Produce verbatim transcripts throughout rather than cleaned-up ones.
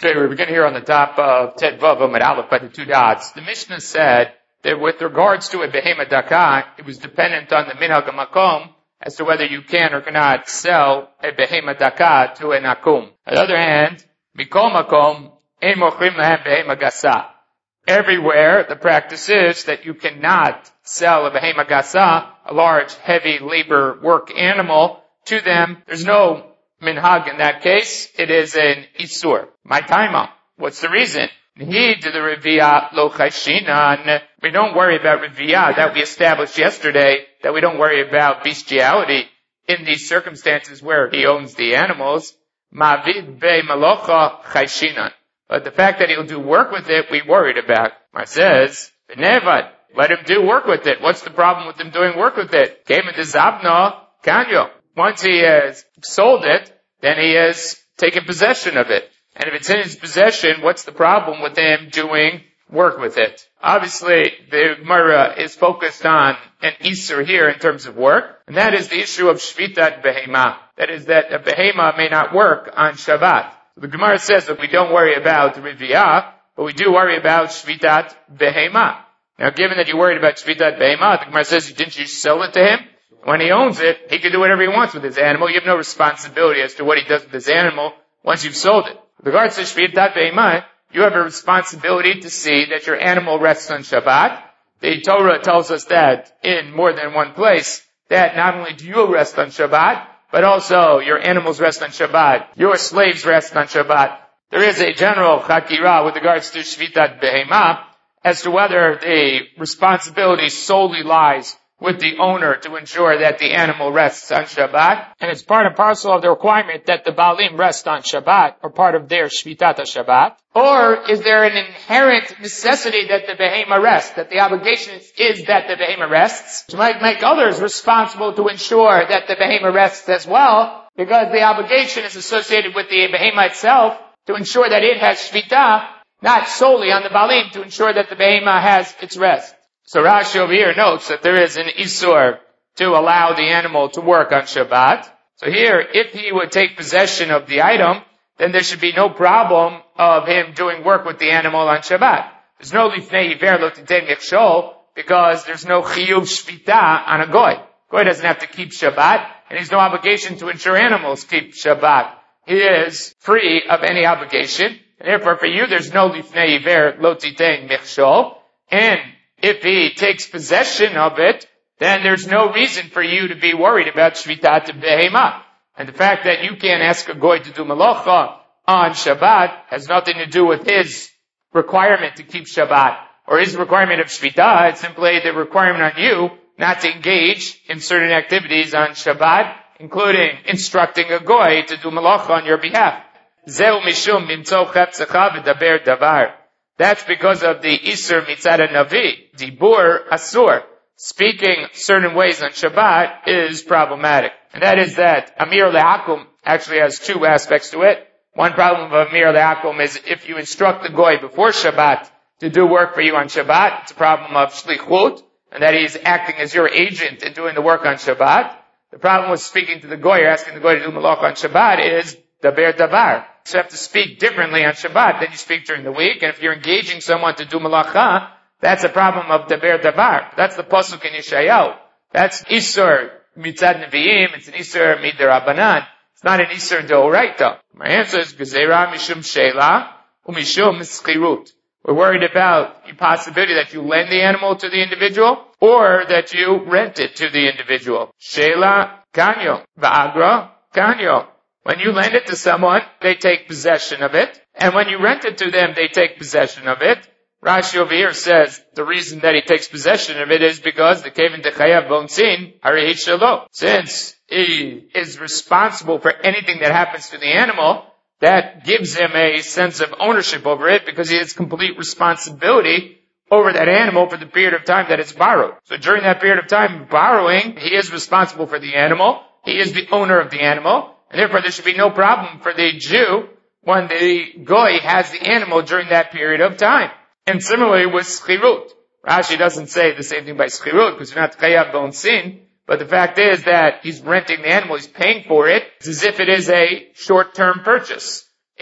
Okay, we're beginning here on the top of Ted Vav Amud Aleph by the two dots. The Mishnah said that with regards to a behema daka, it was dependent on the minhag makom as to whether you can or cannot sell a behema daka to an akum. On the other hand, mikol makom ein mochrim lahem behema gasa. Everywhere the practice is that you cannot sell a behema gasa, a large, heavy labor work animal, to them. There's no minhag in that case. It is an isur. My time. What's the reason? He to the reviyah lo chayshinan. We don't worry about reviyah that we established yesterday, that we don't worry about bestiality in these circumstances where he owns the animals. Mavid be malocha chayshinan. But the fact that he'll do work with it, we worried about. It says, V'nevad, let him do work with it. What's the problem with him doing work with it? Came into Zabna, kanyo. Once he has sold it, then he has taken possession of it. And if it's in his possession, what's the problem with him doing work with it? Obviously, the Gemara is focused on an Isur here in terms of work, and that is the issue of Shvitat Behema. That is that a Behema may not work on Shabbat. So the Gemara says that we don't worry about Riviyah, but we do worry about Shvitat Behema. Now, given that you're worried about Shvitat Behema, the Gemara says, didn't you sell it to him? When he owns it, he can do whatever he wants with his animal. You have no responsibility as to what he does with his animal once you've sold it. With regards to Shvitat Behemah, you have a responsibility to see that your animal rests on Shabbat. The Torah tells us that in more than one place, that not only do you rest on Shabbat, but also your animals rest on Shabbat. Your slaves rest on Shabbat. There is a general chakira with regards to Shvitat Behemah as to whether the responsibility solely lies with the owner to ensure that the animal rests on Shabbat. And it's part and parcel of the requirement that the Baalim rest on Shabbat, or part of their Shvitat Shabbat. Or is there an inherent necessity that the Behema rests, that the obligation is that the Behema rests, which might make others responsible to ensure that the Behema rests as well, because the obligation is associated with the Behema itself to ensure that it has Shvitah, not solely on the Baalim to ensure that the Behema has its rest. So Rashi over here notes that there is an Isur to allow the animal to work on Shabbat. So here, if he would take possession of the item, then there should be no problem of him doing work with the animal on Shabbat. There's no lifnei iver lo titei michshol, because there's no chiyuv shvita on a goy. Goy doesn't have to keep Shabbat, and he's no obligation to ensure animals keep Shabbat. He is free of any obligation, and therefore for you there's no lifnei iver lo titei michshol, and if he takes possession of it, then there's no reason for you to be worried about Shvitat Behema. And the fact that you can't ask a goy to do malacha on Shabbat has nothing to do with his requirement to keep Shabbat, or his requirement of Shvitah. It's simply the requirement on you not to engage in certain activities on Shabbat, including instructing a goy to do malacha on your behalf. Zeu mishum mimtzo cheptzecha v'daber davar. That's because of the Isur Mitzad Navi, Dibur Asur. Speaking certain ways on Shabbat is problematic. And that is that Amir Le'akum actually has two aspects to it. One problem of Amir Le'akum is if you instruct the Goy before Shabbat to do work for you on Shabbat, it's a problem of Shlichut, and that he's acting as your agent in doing the work on Shabbat. The problem with speaking to the Goy or asking the Goy to do Malach on Shabbat is Daber Davar. So you have to speak differently on Shabbat than you speak during the week. And if you're engaging someone to do malacha, that's a problem of Daber Davar. That's the pasuk in Yeshayahu. That's Isur Mitzad Nevi'im. It's an Isur Midirabanan. It's not an Isur Deoraita. My answer is Gezerah Mishum Sheila Umishum Schirut. We're worried about the possibility that you lend the animal to the individual or that you rent it to the individual. Sheila Kanyo. Va'agra Kanyo. When you lend it to someone, they take possession of it. And when you rent it to them, they take possession of it. Rashi over here says the reason that he takes possession of it is because the Kevin Dechayav Bonsin Harihi Shalo. Since he is responsible for anything that happens to the animal, that gives him a sense of ownership over it because he has complete responsibility over that animal for the period of time that it's borrowed. So during that period of time borrowing, he is responsible for the animal. He is the owner of the animal. And therefore there should be no problem for the Jew when the Goy has the animal during that period of time. And similarly with Schirut. Rashi doesn't say the same thing by Schirut because you're not Chayav Bonsin, but the fact is that he's renting the animal, he's paying for it. It's as if it is a short-term purchase.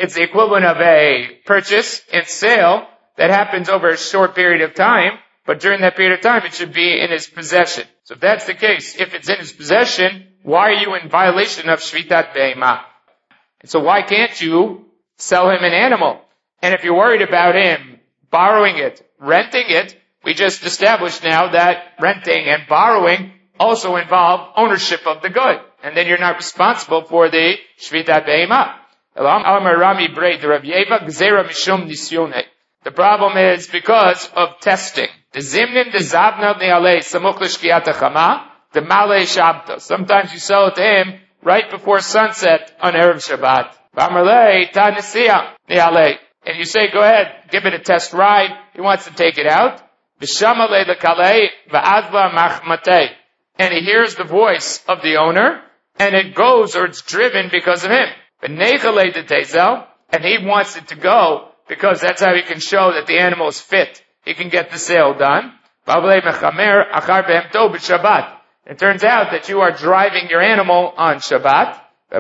it's the equivalent of a purchase and sale that happens over a short period of time, but during that period of time it should be in his possession. So if that's the case, if it's in his possession, why are you in violation of Shvitat Behemah? And so why can't you sell him an animal? And if you're worried about him borrowing it, renting it, we just established now that renting and borrowing also involve ownership of the good. And then you're not responsible for the Shvitat Behemah. The problem is because of testing. Sometimes you sell it to him right before sunset on Erev Shabbat. And you say, go ahead, give it a test ride. He wants to take it out. And he hears the voice of the owner, and it goes or it's driven because of him. And he wants it to go because that's how he can show that the animal is fit. He can get the sale done. It turns out that you are driving your animal on Shabbat.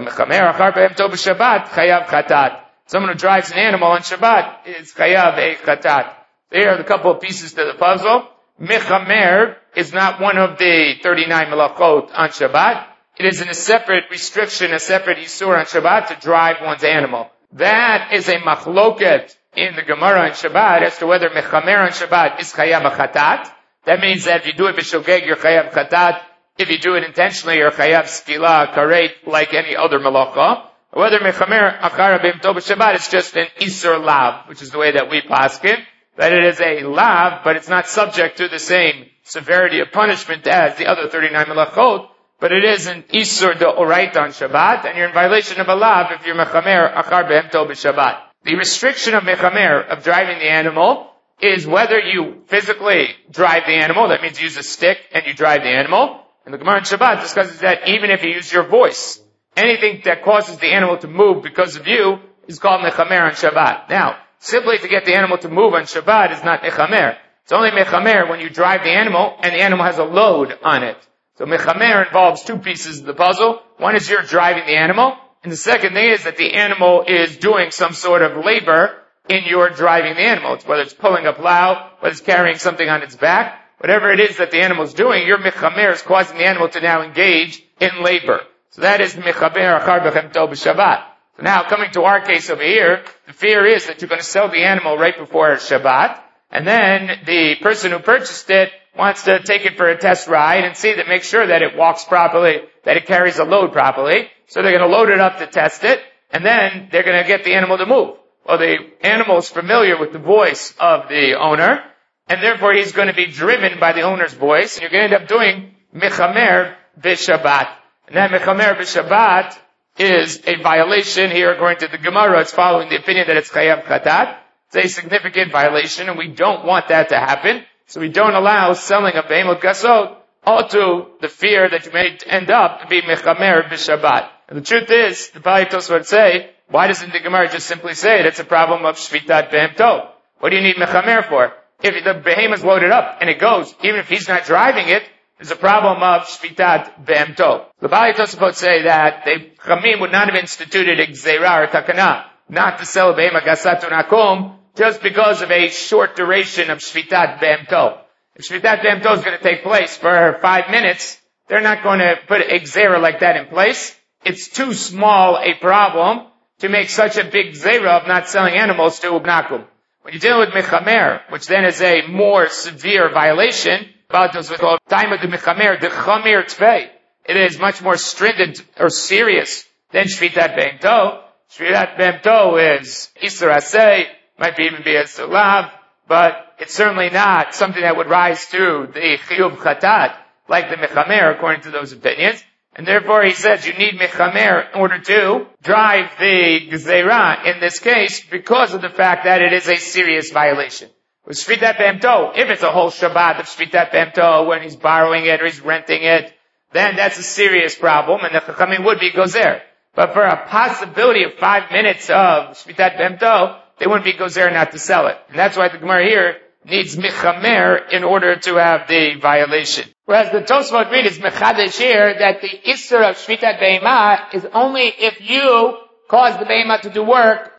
Someone who drives an animal on Shabbat is chayav a chatat. There are a couple of pieces to the puzzle. Mechamer is not one of the thirty-nine melachot on Shabbat. It is in a separate restriction, a separate isur on Shabbat to drive one's animal. That is a machloket in the Gemara on Shabbat as to whether mechamer on Shabbat is chayav a chatat. That means that if you do it b'shogeg, you're chayav chatat. If you do it intentionally, you're chayav skila, karet, like any other malacha. Whether mechamer achar b'imto b'Shabbat is just an isur lav, which is the way that we paskin. That it is a lav, but it's not subject to the same severity of punishment as the other thirty-nine melachot, but it is an isur deoraita on Shabbat, and you're in violation of a lav if you're mechamer achar b'imto b'Shabbat. The restriction of mechamer, of driving the animal, is whether you physically drive the animal, that means you use a stick and you drive the animal. And the Gemara in Shabbat discusses that even if you use your voice, anything that causes the animal to move because of you is called mechamer on Shabbat. Now, simply to get the animal to move on Shabbat is not mechamer. It's only mechamer when you drive the animal and the animal has a load on it. So mechamer involves two pieces of the puzzle. One is you're driving the animal, and the second thing is that the animal is doing some sort of labor in your driving the animal. It's whether it's pulling a plow, whether it's carrying something on its back, whatever it is that the animal is doing, your mechamer is causing the animal to now engage in labor. So that is mechamer achar b'chemto b'Shabbat. So now, coming to our case over here, the fear is that you're going to sell the animal right before Shabbat, and then the person who purchased it wants to take it for a test ride and see that, make sure that it walks properly, that it carries a load properly. So they're going to load it up to test it, and then they're going to get the animal to move. Well, the animal is familiar with the voice of the owner, and therefore he's going to be driven by the owner's voice, and you're going to end up doing mechamer b'Shabbat. And that mechamer b'Shabbat is a violation here, according to the Gemara. It's following the opinion that it's chayav chatat. It's a significant violation, and we don't want that to happen. So we don't allow selling of behemot gasot, all to the fear that you may end up to be mechamer b'Shabbat. And the truth is, the Bali Tosfot say, why doesn't the Gemara just simply say it? It's a problem of shvitat behemto. What do you need mechamer for? If the behemoth is loaded up and it goes, even if he's not driving it, there's a problem of shvitat behemto. The Bali Tosfot say that the Chamim would not have instituted a gzeira or takana, not to sell a behemah gasat unakum, just because of a short duration of shvitat behemto. If shvitat behemto is going to take place for five minutes, they're not going to put a gzeira like that in place. It's too small a problem to make such a big gzeira of not selling animals to ubnakum. When you're dealing with mechamer, which then is a more severe violation, about those called time of the mechamer, the chamir tvei, it is much more stringent or serious than shvitat behemto. Shvitat behemto is isur aseh, might be even be a sulav, but it's certainly not something that would rise to the chiyuv chatat, like the mechamer, according to those opinions. And therefore he says you need mechamer in order to drive the gzeira in this case because of the fact that it is a serious violation. With shvitat behemto, if it's a whole Shabbat of shvitat behemto, when he's borrowing it or he's renting it, then that's a serious problem, and the chachamim would be gozer. But for a possibility of five minutes of shvitat behemto, they wouldn't be gozer not to sell it. And that's why the Gemara here needs mechamer in order to have the violation. Whereas the Tosfot read is mechadesh here that the isur of shvitat behemah is only if you cause the behemah to do work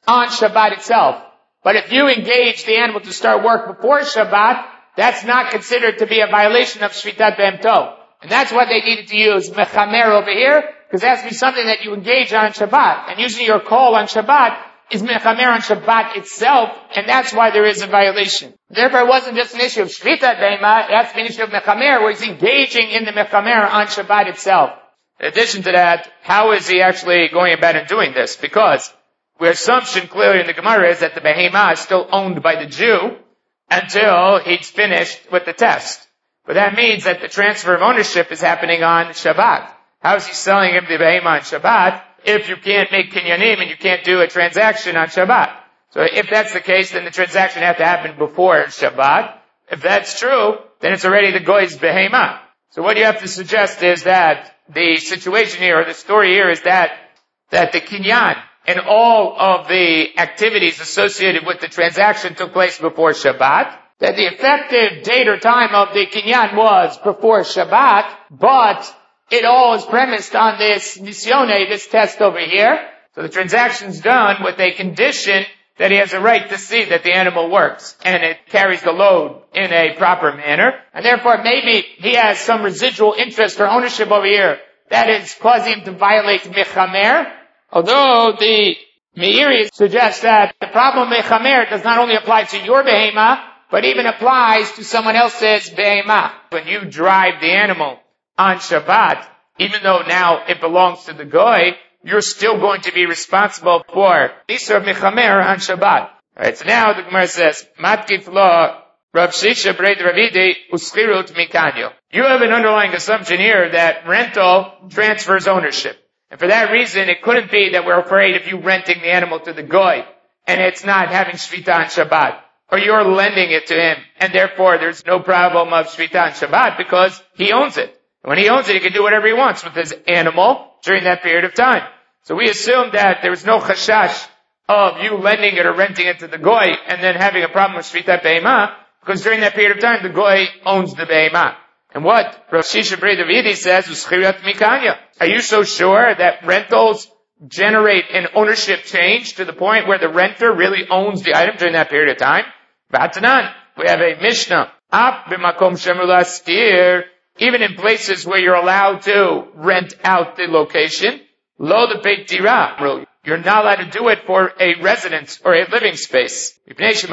on Shabbat itself. But if you engage the animal to start work before Shabbat, that's not considered to be a violation of Shvitat Behemto. And that's why they needed to use Mechamer over here, because it has to be something that you engage on Shabbat. And usually your call on Shabbat is Mechamer on Shabbat itself, and that's why there is a violation. Therefore, it wasn't just an issue of Shvitat Behemah, it has to be an issue of Mechamer, where he's engaging in the Mechamer on Shabbat itself. In addition to that, how is he actually going about and doing this? Because the assumption clearly in the Gemara is that the Behemah is still owned by the Jew until he's finished with the test. But that means that the transfer of ownership is happening on Shabbat. How is he selling him the Behemah on Shabbat if you can't make kinyanim and you can't do a transaction on Shabbat? So if that's the case, then the transaction has to happen before Shabbat. If that's true, then it's already the Goy's Behemah. So what you have to suggest is that the situation here, or the story here, is that, that the kinyan and all of the activities associated with the transaction took place before Shabbat, that the effective date or time of the kinyan was before Shabbat, but it all is premised on this nisyone, this test over here. So the transaction's done with a condition that he has a right to see that the animal works, and it carries the load in a proper manner, and therefore maybe he has some residual interest or ownership over here that is causing him to violate Mechamer, although the Meiri suggests that the problem of Mechamer does not only apply to your Behemah, but even applies to someone else's Behemah. When you drive the animal on Shabbat, even though now it belongs to the Goy, you're still going to be responsible for Isur Mechamer on Shabbat. Alright, so now the Gemara says, Matkif lo Rav Shisha Breit Ravidi Uschirut Mikanyo. You have an underlying assumption here that rental transfers ownership. And for that reason, it couldn't be that we're afraid of you renting the animal to the Goy, and it's not having Shvita on Shabbat. Or you're lending it to him, and therefore there's no problem of Shvita on Shabbat because he owns it. And when he owns it, he can do whatever he wants with his animal during that period of time. So we assume that there was no chashash of you lending it or renting it to the Goy and then having a problem with Shvitat Behemah, because during that period of time, the Goy owns the Behemah. And what Rav Shisha Brei Davidi says, Uschirut Mikanya. Are you so sure that rentals generate an ownership change to the point where the renter really owns the item during that period of time? Batanan, we have a Mishnah. Ap b'makom shemur lastir, even in places where you're allowed to rent out the location, lo the beit dira, you're not allowed to do it for a residence or a living space. Because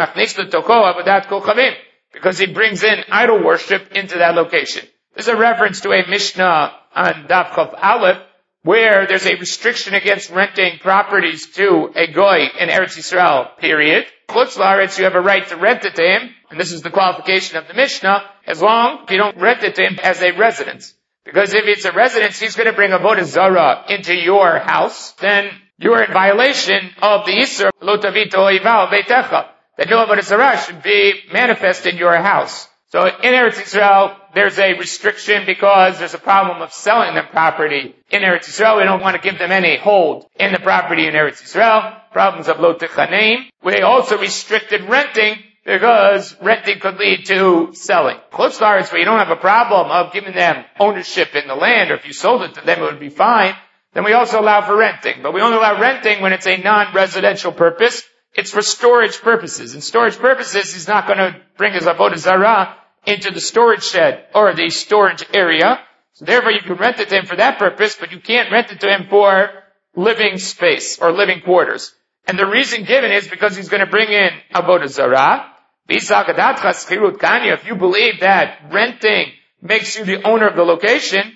he brings in idol worship into that location. There's a reference to a Mishnah on Daf Chav Aleph, where there's a restriction against renting properties to a Goy in Eretz Yisrael, period. Chutz La'aretz, you have a right to rent it to him, and this is the qualification of the Mishnah, as long as you don't rent it to him as a residence. Because if it's a residence, he's going to bring Avodah Zarah into your house, then you're in violation of the Isur, Lo Tavito Oival Beitecha, that no Avodah Zarah should be manifest in your house. So in Eretz Yisrael, there's a restriction because there's a problem of selling them property in Eretz Yisrael. We don't want to give them any hold in the property in Eretz Yisrael. Problems of Lo Techaneim. We also restricted renting because renting could lead to selling. Chutz La'aretz, where you don't have a problem of giving them ownership in the land, or if you sold it to them, it would be fine. Then we also allow for renting. But we only allow renting when it's a non-residential purpose. It's for storage purposes. In storage purposes, he's not going to bring his Avodah Zarah into the storage shed or the storage area. So therefore you can rent it to him for that purpose, but you can't rent it to him for living space or living quarters. And the reason given is because he's going to bring in Avodah Zarah. If you believe that renting makes you the owner of the location,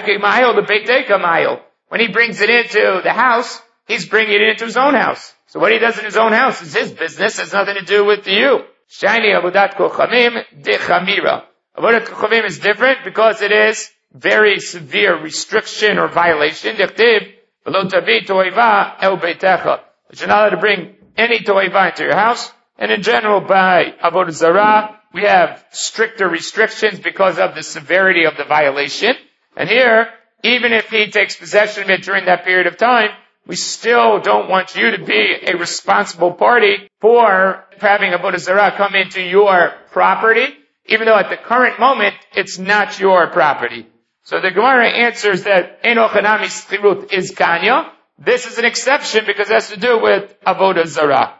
when he brings it into the house, he's bringing it into his own house. So what he does in his own house is his business, has nothing to do with you. Shiny Avodat Kochavim Dechamira. Avodat Kochavim is different because it is very severe restriction or violation. Dechtiv v'lo tavi toiva el beitecha. But you're not allowed to bring any toiva into your house. And in general, by Avodah Zarah, we have stricter restrictions because of the severity of the violation. And here, even if he takes possession of it during that period of time, we still don't want you to be a responsible party for having Avodah Zarah come into your property, even though at the current moment, it's not your property. So the Gemara answers that Eno Chanami Schirut is Kanya, This is an exception because it has to do with avodah zarah.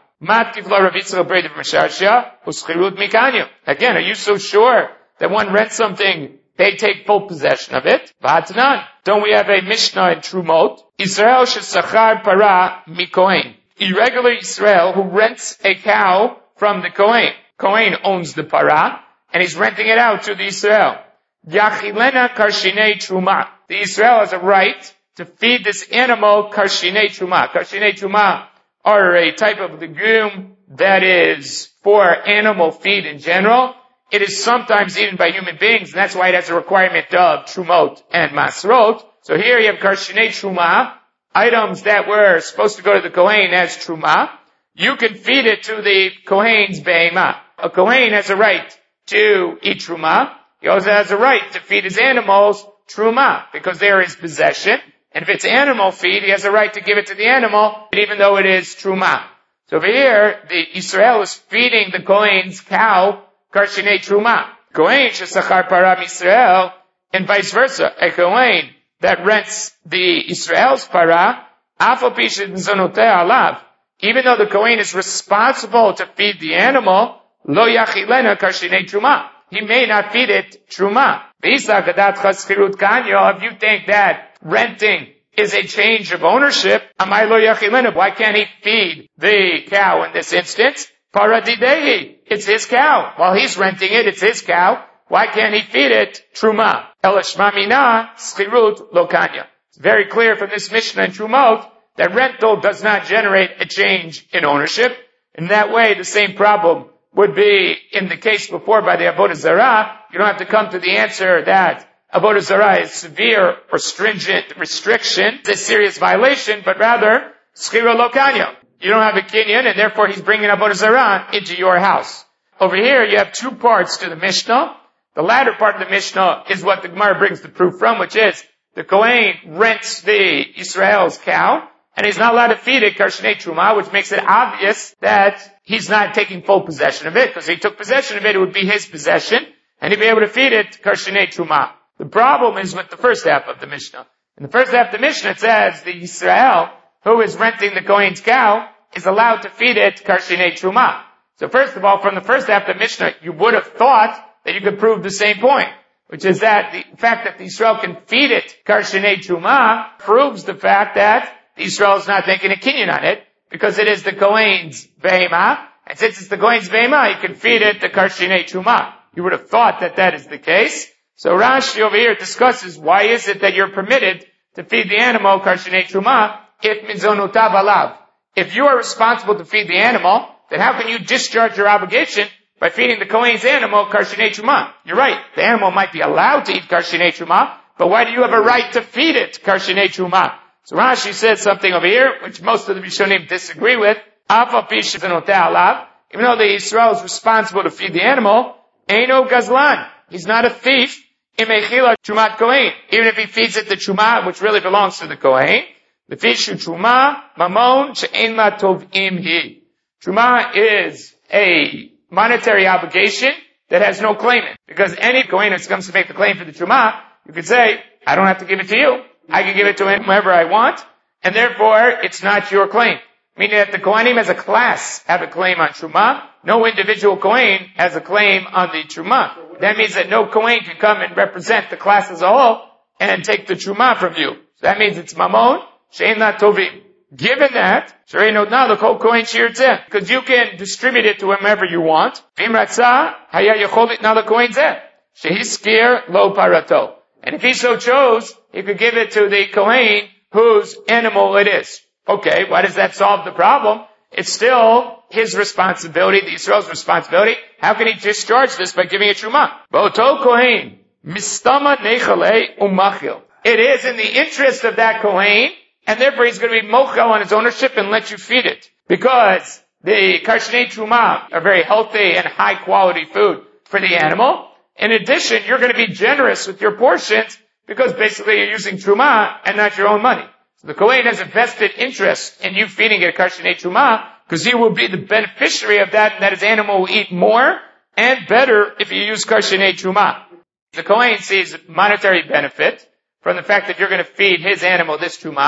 Again, are you so sure that one rents something, they take full possession of it? Don't we have a Mishnah in Trumot? Israel shesachar para mikohen. Irregular Israel who rents a cow from the Kohen. Kohen owns the para, and he's renting it out to the Israel. Yachilena karshinei truma. The Israel has a right to feed this animal karshinei truma. Karshinei truma are a type of legume that is for animal feed in general. It is sometimes eaten by human beings, and that's why it has a requirement of trumot and masrot. So here you have karshinei truma, items that were supposed to go to the Kohen as truma. You can feed it to the Kohen's behemah. A Kohen has a right to eat truma. He also has a right to feed his animals truma, because they are his possession. And if it's animal feed, he has a right to give it to the animal, even though it is truma. So over here, the Israel is feeding the Kohen's cow karshinei truma. Kohen shesachar para Israel, and vice versa. A Kohen that rents the Israel's para, afal pi shezonoteh alav. Even though the Kohen is responsible to feed the animal, lo yachilena karshinei truma. He may not feed it truma. If you think that renting is a change of ownership, why can't he feed the cow in this instance? Paradidehi, it's his cow. While he's renting it, it's his cow. Why can't he feed it truma? Elashmamina schirut lokanya. It's very clear from this Mishnah in Trumot that rental does not generate a change in ownership. In that way, the same problem would be in the case before by the avodah zarah. You don't have to come to the answer that avodah zarah is severe or stringent restriction, it's a serious violation, but rather schira lokanya. You don't have a kinyan, and therefore he's bringing avodah zarah into your house. Over here, you have two parts to the Mishnah. The latter part of the Mishnah is what the Gemara brings the proof from, which is the Kohen rents the Israel's cow, and he's not allowed to feed it karshinei truma, which makes it obvious that he's not taking full possession of it, because if he took possession of it, it would be his possession, and he'd be able to feed it karshinei truma. The problem is with the first half of the Mishnah. In the first half of the Mishnah, it says the Israel, who is renting the Kohen's cow, is allowed to feed it karshinei truma. So first of all, from the first half of the Mishnah, you would have thought that you could prove the same point, which is that the fact that the Israel can feed it karshinei truma proves the fact that the Israel is not making a kinyan on it, because it is the Kohen's behemah, and since it's the Kohen's behemah, he can feed it the karshinei truma. You would have thought that that is the case. So Rashi over here discusses why is it that you're permitted to feed the animal karshinei truma if mizonotav alav. If you are responsible to feed the animal, then how can you discharge your obligation by feeding the Kohen's animal karshinei truma? You're right, the animal might be allowed to eat karshinei truma, but why do you have a right to feed it karshinei truma? So Rashi says something over here, which most of the Rishonim disagree with. Afal pi shezonoteh alav, even though the Israel is responsible to feed the animal, eino gazlan, he's not a thief. Imechila trumat kohen, even if he feeds it the truma, which really belongs to the kohen. The fishu truma mamon she'en la tovim hi. Truma is a monetary obligation that has no claimant, because any kohen that comes to make the claim for the truma, you could say, I don't have to give it to you. I can give it to whomever I want, and therefore it's not your claim. Meaning that the Kohanim as a class have a claim on Truma. No individual Kohen has a claim on the Truma. That means that no Kohen can come and represent the class as a whole and take the Truma from you. So that means it's Mamon, Shein La Tovim. Given that, because you can distribute it to whomever you want. Vim Ratzah, Haya Yecholit Na LaKohen Zeh. Shehiskir Lo Parato. And if he so chose, he could give it to the Kohen whose animal it is. Okay, why does that solve the problem? It's still his responsibility, the Israel's responsibility. How can he discharge this by giving it Truma? Bo'oto Kohen, mistama nechale umachil. It is in the interest of that Kohen, and therefore he's going to be mochel on his ownership and let you feed it. Because the karshinei Truma are very healthy and high quality food for the animal. In addition, you're going to be generous with your portions because basically you're using Truma and not your own money. So the Kohen has a vested interest in you feeding it karshinei Truma because he will be the beneficiary of that, and that his animal will eat more and better if you use karshinei Truma. The Kohen sees monetary benefit from the fact that you're going to feed his animal this Truma,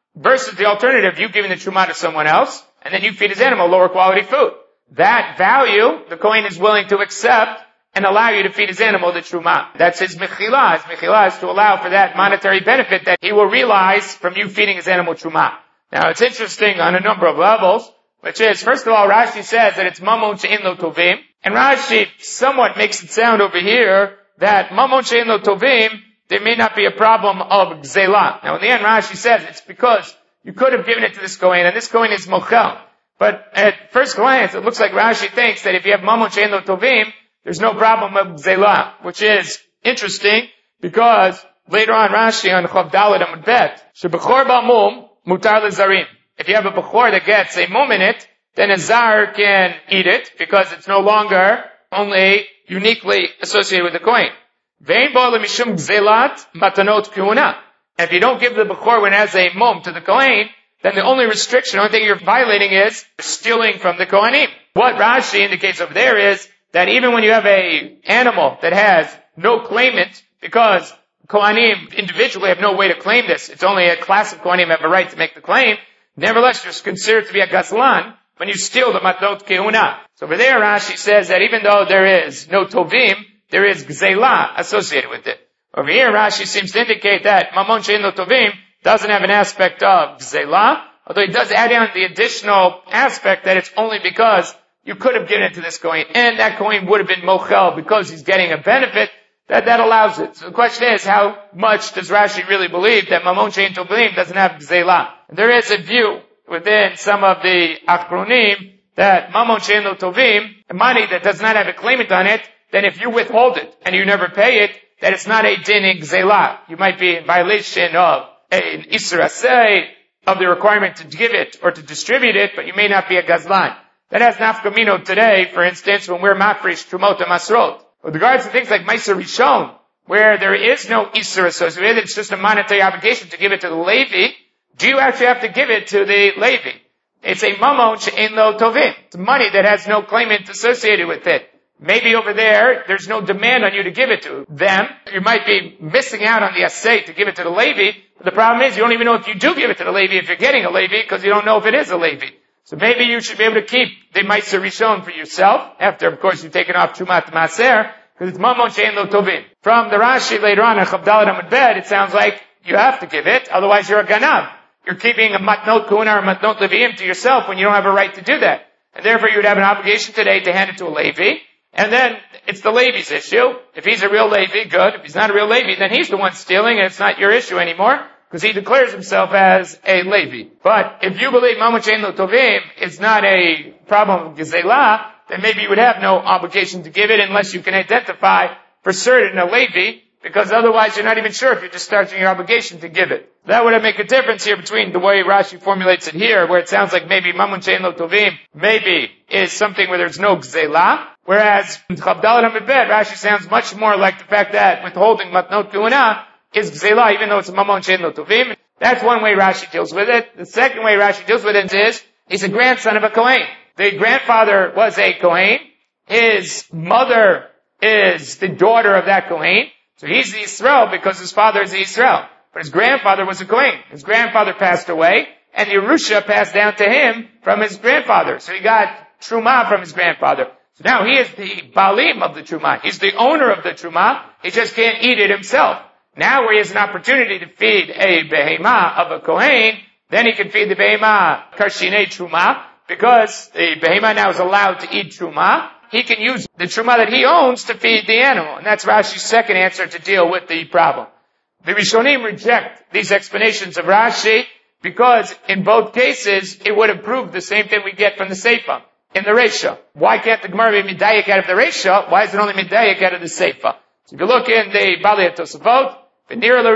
versus the alternative, you giving the truma to someone else, and then you feed his animal lower quality food. That value, the Kohen is willing to accept and allow you to feed his animal the truma. That's his mechila. His mechila is to allow for that monetary benefit that he will realize from you feeding his animal truma. Now, it's interesting on a number of levels, which is, first of all, Rashi says that it's mamon she'en lo tovim, and Rashi somewhat makes it sound over here that mamon she'en lo tovim, there may not be a problem of gzela. Now, in the end, Rashi says it's because you could have given it to this Kohen, and this Kohen is mochel. But at first glance, it looks like Rashi thinks that if you have mamon she'en lo tovim, there's no problem of gzela, which is interesting because later on Rashi on Chav Daled Amud Bet, shebechor ba'mum mutar lezarim. If you have a bechor that gets a mum in it, then a zar can eat it because it's no longer only uniquely associated with the Kohen. Ve'en bo lemishum gzelat matanot kehuna. If you don't give the bechor when it has a mum to the Kohen, then the only restriction, the only thing you're violating is stealing from the Kohanim. What Rashi indicates over there is that even when you have a animal that has no claimant, because Kohanim individually have no way to claim this, it's only a class of Kohanim have a right to make the claim, nevertheless you're considered to be a gazlan when you steal the matnot kehuna. So over there Rashi says that even though there is no tovim, there is gzela associated with it. Over here Rashi seems to indicate that mamon she'en lo tovim doesn't have an aspect of gzela, although it does add on the additional aspect that it's only because you could have given it to this Kohen, and that Kohen would have been mochel because he's getting a benefit, that that allows it. So the question is, how much does Rashi really believe that mamon she'en tovim doesn't have gzela? There is a view within some of the achronim that mamon she'en lo tovim, money that does not have a claimant on it, then if you withhold it and you never pay it, that it's not a din in gzela. You might be in violation of an isur asay, of the requirement to give it or to distribute it, but you may not be a gazlan. That has nafkamino today, for instance, when we're mafresh trumot and masrot. With regards to things like Meiser Rishon, where there is no isur associated with it, it's just a monetary obligation to give it to the Levi, do you actually have to give it to the Levi? It's a mamon she'en lo tovim. It's money that has no claimant associated with it. Maybe over there, there's no demand on you to give it to them. You might be missing out on the assay to give it to the Levi. But the problem is you don't even know if you do give it to the Levi if you're getting a Levi because you don't know if it is a Levi. So maybe you should be able to keep the Meiser Rishon for yourself, after, of course, you've taken off Trumat Maser, because it's Mamon She'en Lo Tovim. From the Rashi later on, in Chav Daled Amud Bet, it sounds like you have to give it, otherwise you're a Ganav. You're keeping a Matnot Kuna or Matnot Leviim to yourself when you don't have a right to do that. And therefore you would have an obligation today to hand it to a Levi, and then it's the Levi's issue. If he's a real Levi, good. If he's not a real Levi, then he's the one stealing, and it's not your issue anymore, because he declares himself as a Levi. But if you believe Mamon She'en Lo Tovim is not a problem of Gezela, then maybe you would have no obligation to give it unless you can identify for certain a Levi, because otherwise you're not even sure if you're discharging your obligation to give it. That would make a difference here between the way Rashi formulates it here, where it sounds like maybe Mamon She'en Lo Tovim maybe is something where there's no Gezela, whereas in Chav Daled Amud Bet, Rashi sounds much more like the fact that withholding Matnot Kuna is Gzela, even though it's a Mamon She'en Lo Tovim. That's one way Rashi deals with it. The second way Rashi deals with it is, he's a grandson of a Kohen. The grandfather was a Kohen. His mother is the daughter of that Kohen. So he's the Yisrael because his father is the Yisrael. But his grandfather was a Kohen. His grandfather passed away, and Yerusha passed down to him from his grandfather. So he got Truma from his grandfather. So now he is the Balim of the Truma. He's the owner of the Truma. He just can't eat it himself. Now where he has an opportunity to feed a behema of a Kohen, then he can feed the behema karshinei truma, because the behema now is allowed to eat truma. He can use the truma that he owns to feed the animal. And that's Rashi's second answer to deal with the problem. The Rishonim reject these explanations of Rashi because in both cases it would have proved the same thing we get from the Seifa in the Reisha. Why can't the Gemara be midayek out of the Reisha? Why is it only midayek out of the Seifa? So if you look in the Balei Tosafot, the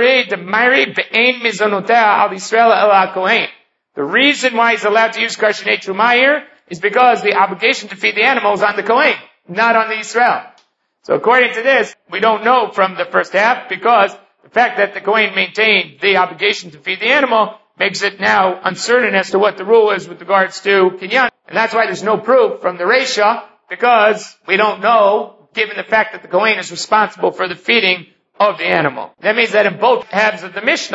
reason why he's allowed to use karshinei truma here is because the obligation to feed the animal is on the Kohen, not on the Yisrael. So according to this, we don't know from the first half, because the fact that the Kohen maintained the obligation to feed the animal makes it now uncertain as to what the rule is with regards to kinyan. And that's why there's no proof from the Reisha, because we don't know, given the fact that the Kohen is responsible for the feeding of the animal. That means that in both halves of the Mishnah,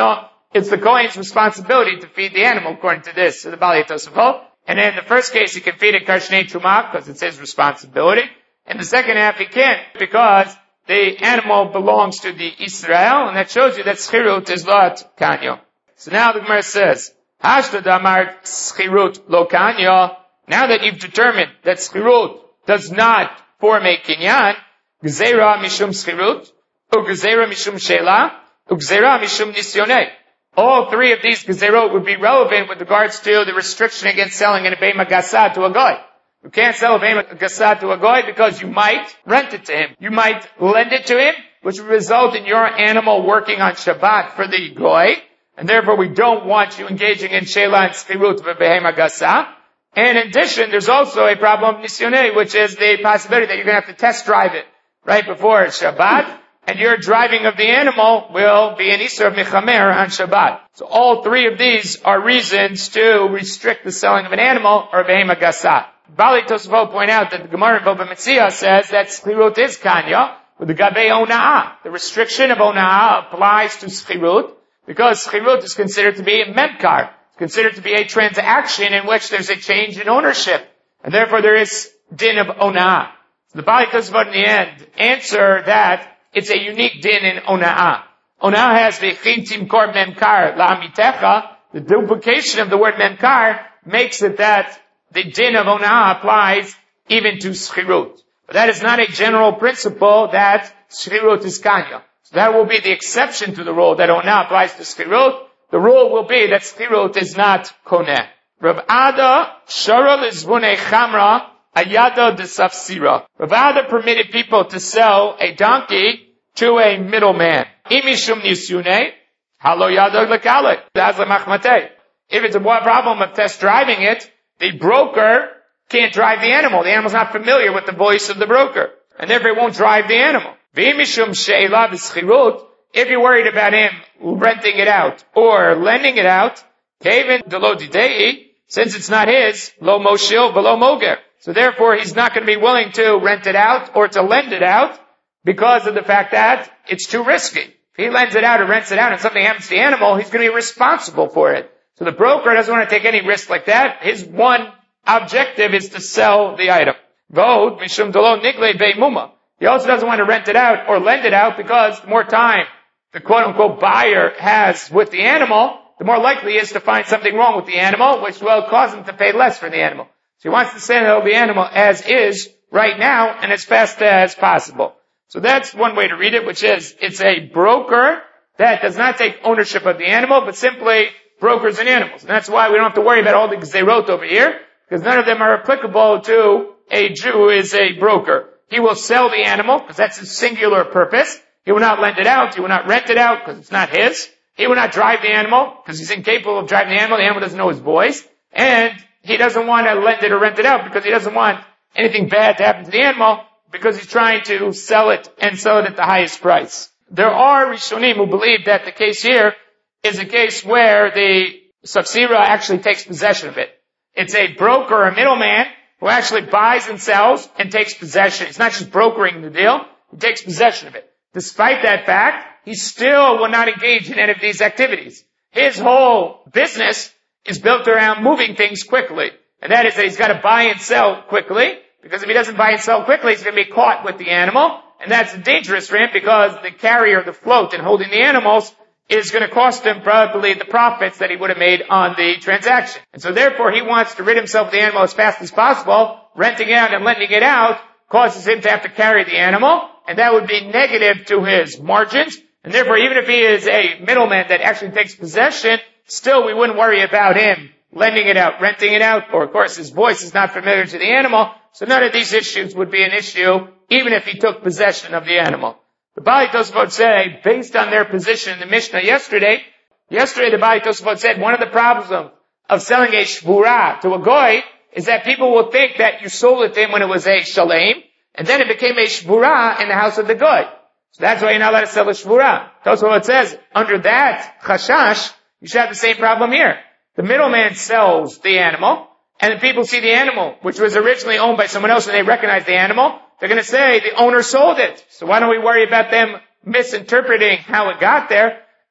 it's the Kohen's responsibility to feed the animal according to this. So the Bali Tosafot. And in the first case, he can feed it Karshnei Trumah because it's his responsibility. In the second half, he can't because the animal belongs to the Israel, and that shows you that Schirut is Lot Kanyo. So now the Gemara says, Hashta Damar Schirut Lo Kanyo. Now that you've determined that Schirut does not form a Kinyan, Gzeira Mishum Schirut, or Gzeira Mishum Shelah, or Gzeira Mishum Nisyoneh. All three of these Gezerot would be relevant with regards to the restriction against selling an Behema Gassah to a Goy. You can't sell a Behema Gassah to a Goy because you might rent it to him. You might lend it to him, which would result in your animal working on Shabbat for the Goy, and therefore we don't want you engaging in Shelah and Schirut of a Behema Gassah. And in addition, there's also a problem of Nisyoneh, which is the possibility that you're going to have to test drive it right before Shabbat. And your driving of the animal will be an Isur of Mechamer on Shabbat. So all three of these are reasons to restrict the selling of an animal or a Behema Gassah. Bali Tosafot point out that the Gemara in Bava Metzia says that Schirut is Kanya with the Gabei Ona'ah. The restriction of Ona'ah applies to Schirut because Schirut is considered to be a Memkar. It's considered to be a transaction in which there's a change in ownership. And therefore there is din of Ona'ah. So the Bali Tosafot in the end answer that it's a unique din in Ona'ah. Ona'ah has the Chintim Kor Memkar La'amitecha. The duplication of the word Memkar makes it that the din of Ona'ah applies even to Schirut. But that is not a general principle that Schirut is Kanya. So that will be the exception to the rule that Ona'ah applies to Schirut. The rule will be that Schirut is not Koneh. Rav Ada Shara Lizvunei Chamra Ayada de Safsira. Rav Ada permitted people to sell a donkey to a middleman. Imishum Nisyune, Halo Yada Lekale, Dazla Machmate. If it's a problem of test driving it, the broker can't drive the animal. The animal's not familiar with the voice of the broker, and therefore it won't drive the animal. V'imishum She'ela V'schirut, if you're worried about him renting it out or lending it out, Kevin Delo Didei, since it's not his, Lo Moshil V'lo Moger. So therefore, he's not going to be willing to rent it out or to lend it out because of the fact that it's too risky. If he lends it out or rents it out and something happens to the animal, he's going to be responsible for it. So the broker doesn't want to take any risk like that. His one objective is to sell the item. Vod mishum delo nigle be'muma. He also doesn't want to rent it out or lend it out because the more time the quote-unquote buyer has with the animal, the more likely he is to find something wrong with the animal, which will cause him to pay less for the animal. So he wants to sell the animal as is right now and as fast as possible. So that's one way to read it, which is it's a broker that does not take ownership of the animal, but simply brokers in animals. And that's why we don't have to worry about all the Gzerot over here, because none of them are applicable to a Jew who is a broker. He will sell the animal, because that's his singular purpose. He will not lend it out. He will not rent it out, because it's not his. He will not drive the animal, because he's incapable of driving the animal. The animal doesn't know his voice. And he doesn't want to lend it or rent it out because he doesn't want anything bad to happen to the animal because he's trying to sell it and sell it at the highest price. There are Rishonim who believe that the case here is a case where the Safsira actually takes possession of it. It's a broker or a middleman who actually buys and sells and takes possession. He's not just brokering the deal, he takes possession of it. Despite that fact, he still will not engage in any of these activities. His whole business is built around moving things quickly. And that is that he's got to buy and sell quickly, because if he doesn't buy and sell quickly, he's going to be caught with the animal. And that's dangerous for him because the carrier of the float and holding the animals is going to cost him probably the profits that he would have made on the transaction. And so therefore he wants to rid himself of the animal as fast as possible. Renting it out and lending it out causes him to have to carry the animal, and that would be negative to his margins. And therefore, even if he is a middleman that actually takes possession, still we wouldn't worry about him lending it out, renting it out, or of course his voice is not familiar to the animal, so none of these issues would be an issue, even if he took possession of the animal. The Bali Tosafot say, based on their position in the Mishnah yesterday, yesterday the Bali Tosafot said one of the problems of, of selling a shvura to a goy is that people will think that you sold it to him when it was a shalem, and then it became a shvura in the house of the goy. So that's why you're not allowed to sell a shvura. Tosafot says, under that chashash, you should have the same problem here. The middleman sells the animal, and the people see the animal, which was originally owned by someone else, and they recognize the animal. They're going to say the owner sold it. So why don't we worry about them misinterpreting how it got there?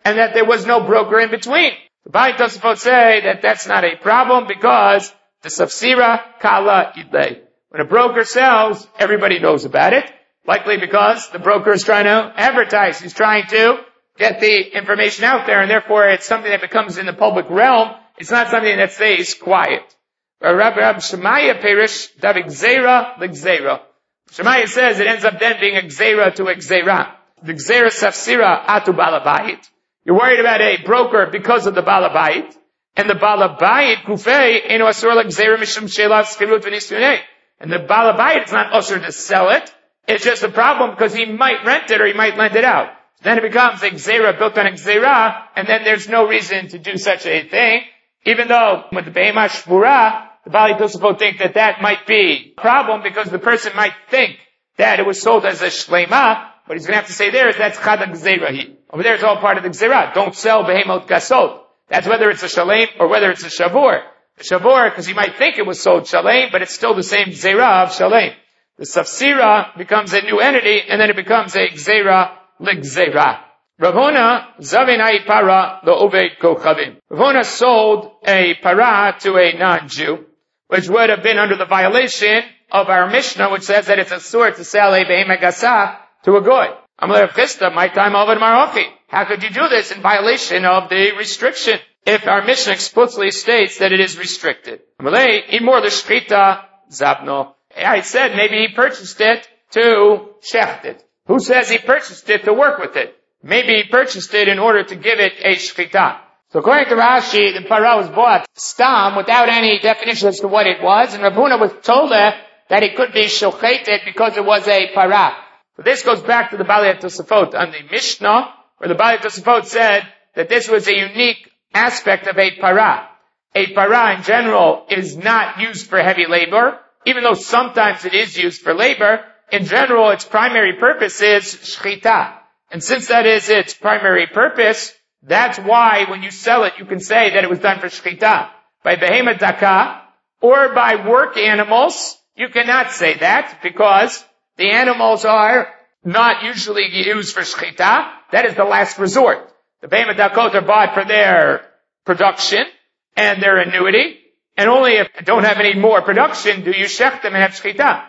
and that there was no broker in between. The Bali Tosafot say that that's not a problem because the Safsira Kala Idlei. When a broker sells, everybody knows about it, likely because the broker is trying to advertise. He's trying to get the information out there, and therefore it's something that becomes in the public realm. It's not something that stays quiet. Rabbi Shemaya Perish Davik Zera Ligzera. Shemaya says it ends up then being a Gzera to a Gzera. The Gzera Safsira Atu Balabait. You're worried about a broker because of the Balabait. And the Balabait Kufei Eno Asur Ligzera Mishum Shelav Skirut V'Nistunei. And the Balabait, it's not usher to sell it. It's just a problem because he might rent it or he might lend it out. Then it becomes a Gzera built on a Gzera, and then there's no reason to do such a thing. Even though with the Behema Shvura, the Bali Tosafot think that that might be a problem because the person might think that it was sold as a Shlema. What he's going to have to say there is that's Chad Gzerahi. Over there it's all part of the Gzera. Don't sell Behemot Gasot. That's whether it's a Shalem or whether it's a Shavur. The Shavur, because he might think it was sold Shalem, but it's still the same Gzera of Shalem. The Safsira becomes a new entity, and then it becomes a Gzera Ligzera. Rav Huna Zavinai Para Lo Oved Kochavim. Rav Huna sold a para to a non-Jew, which would have been under the violation of our Mishnah, which says that it's a sword to sell a Behema Gasa to a Goy. Amalei Rav Chisda, my time Avad Marochi. How could you do this in violation of the restriction? If our Mishnah explicitly states that it is restricted. Amalei Imor L'Shchita Zabno. I said maybe he purchased it to shecht it. Who says he purchased it to work with it? Maybe he purchased it in order to give it a shchita. So according to Rashi, the para was bought stam without any definition as to what it was, and Rav Huna was told that it could be shocheted because it was a para. So this goes back to the Bali Tosafot on the Mishnah, where the Bali Tosafot said that this was a unique aspect of a para. A para in general is not used for heavy labor, even though sometimes it is used for labor. In general, its primary purpose is shchita. And since that is its primary purpose, that's why when you sell it, you can say that it was done for shchita. By behema daka, or by work animals, you cannot say that, because the animals are not usually used for shchita. That is the last resort. The behema dakot are bought for their production and their annuity, and only if they don't have any more production do you shech them and have shchita.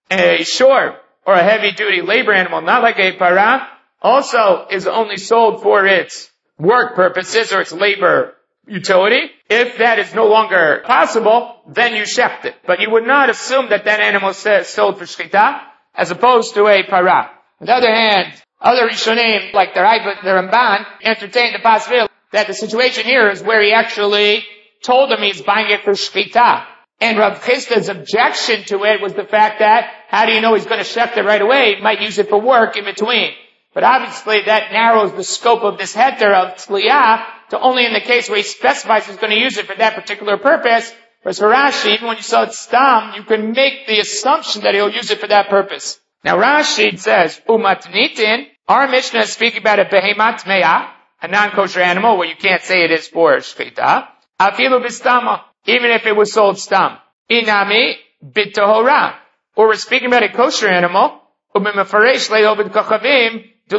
A shore or a heavy-duty labor animal, not like a para, also is only sold for its work purposes or its labor utility. If that is no longer possible, then you shecht it. But you would not assume that that animal is sold for shchita as opposed to a para. On the other hand, other Rishonim, like the Raiva, the Ramban, entertain the possibility that the situation here is where he actually told him he's buying it for shchita. And Rav Chisda's objection to it was the fact that, how do you know he's going to shecht it right away? He might use it for work in between. But obviously that narrows the scope of this heter of tzliyah to only in the case where he specifies he's going to use it for that particular purpose. Whereas for Rashi, even when you sell it stam, you can make the assumption that he'll use it for that purpose. Now Rashi says, umatnitin, our Mishnah is speaking about a behemat me'ah, a non-kosher animal where you can't say it is for shchita. Afilu bistama, even if it was sold stam. Inami bitohora, or we're speaking about a kosher animal, umimafaresh le'ovid kachavim, and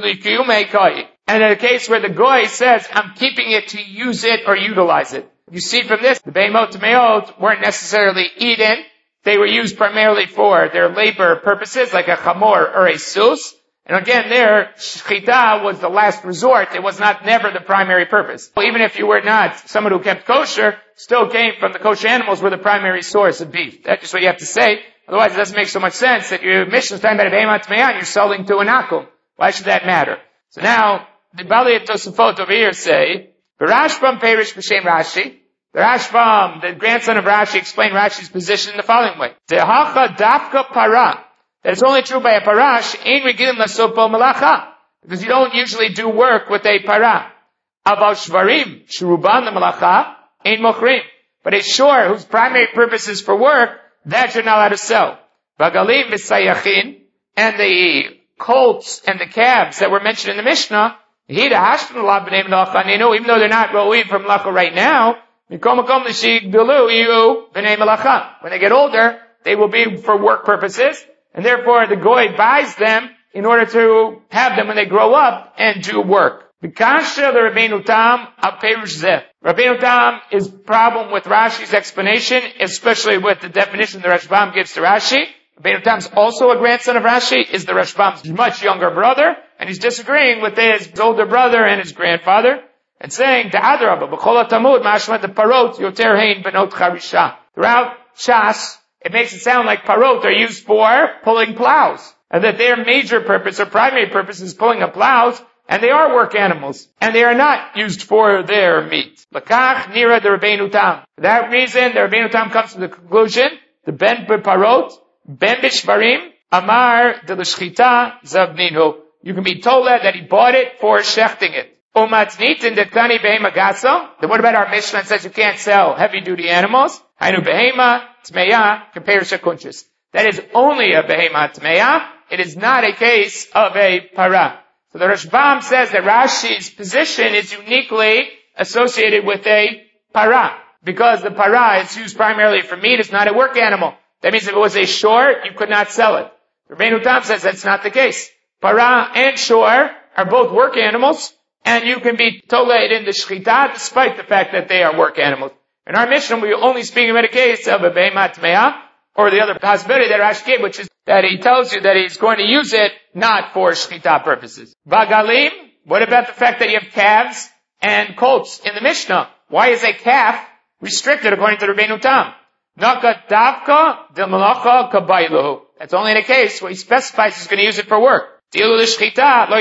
in a case where the goy says, I'm keeping it to use it or utilize it. You see from this, the behemot me'ot weren't necessarily eaten. They were used primarily for their labor purposes, like a chamor or a sus. And again, there, shchita was the last resort. It was not never the primary purpose. Even if you were not someone who kept kosher, still came from the kosher animals were the primary source of beef. That's just what you have to say. Otherwise, it doesn't make so much sense that your mission is talking about a behemot me'ah and you're selling to an akum. Why should that matter? So now, the Bali Tosafot over here say, the Rashbam Perish B'Shem Rashi, the Rashbam, the grandson of Rashi, explained Rashi's position in the following way. Dehacha dafka para, that it's only true by a parash, ein regilim lasopo malacha, because you don't usually do work with a para. Aval shvarim, shruban the malacha, ein mochrim. But a shore whose primary purpose is for work, that you're not allowed to sell. Bagalim v'sayachin, and the colts and the calves that were mentioned in the Mishnah, even though they're not ro'im from malacha right now, when they get older, they will be for work purposes, and therefore the goy buys them in order to have them when they grow up and do work. B'kasha the Rabbeinu Tam al Perush Zeh. Rabbeinu Tam is problem with Rashi's explanation, especially with the definition the Rashbam gives to Rashi. Rabbeinu Tam is also a grandson of Rashi, is the Rashbam's much younger brother, and he's disagreeing with his older brother and his grandfather, and saying, Ta'adrabah, b'chol Talmud, mashma de parot, yoter hein benot charisha. Throughout Shas, it makes it sound like parot are used for pulling plows, and that their major purpose or primary purpose is pulling of plows, and they are work animals, and they are not used for their meat. Lakach nira the Rabbeinu Tam. For that reason, the Rabbeinu Tam comes to the conclusion, the ben b'parot, ben b'shvarim, amar de l'shchita zavninu. You can be told that, that he bought it for shechting it. Umatnitin dektani behema gasa. Then what about our Mishnah that says you can't sell heavy-duty animals? Hainu behema tmeya compare shekunchis. That is only a behema tmeya. It is not a case of a para. So the Rashbam says that Rashi's position is uniquely associated with a para. Because the para is used primarily for meat, it's not a work animal. That means if it was a shor, you could not sell it. Rabbeinu Tam says that's not the case. Para and shor are both work animals, and you can be toled in the shchita despite the fact that they are work animals. In our Mishnah, we are only speaking about a case of a behema tmeya, or the other possibility that Rashi gave, which is that he tells you that he's going to use it not for shchita purposes. Vagalim, what about the fact that you have calves and colts in the Mishnah? Why is a calf restricted according to Rabbeinu Tam? Naka davka de malacha kabaylu. That's only in a case where he specifies he's going to use it for work. It's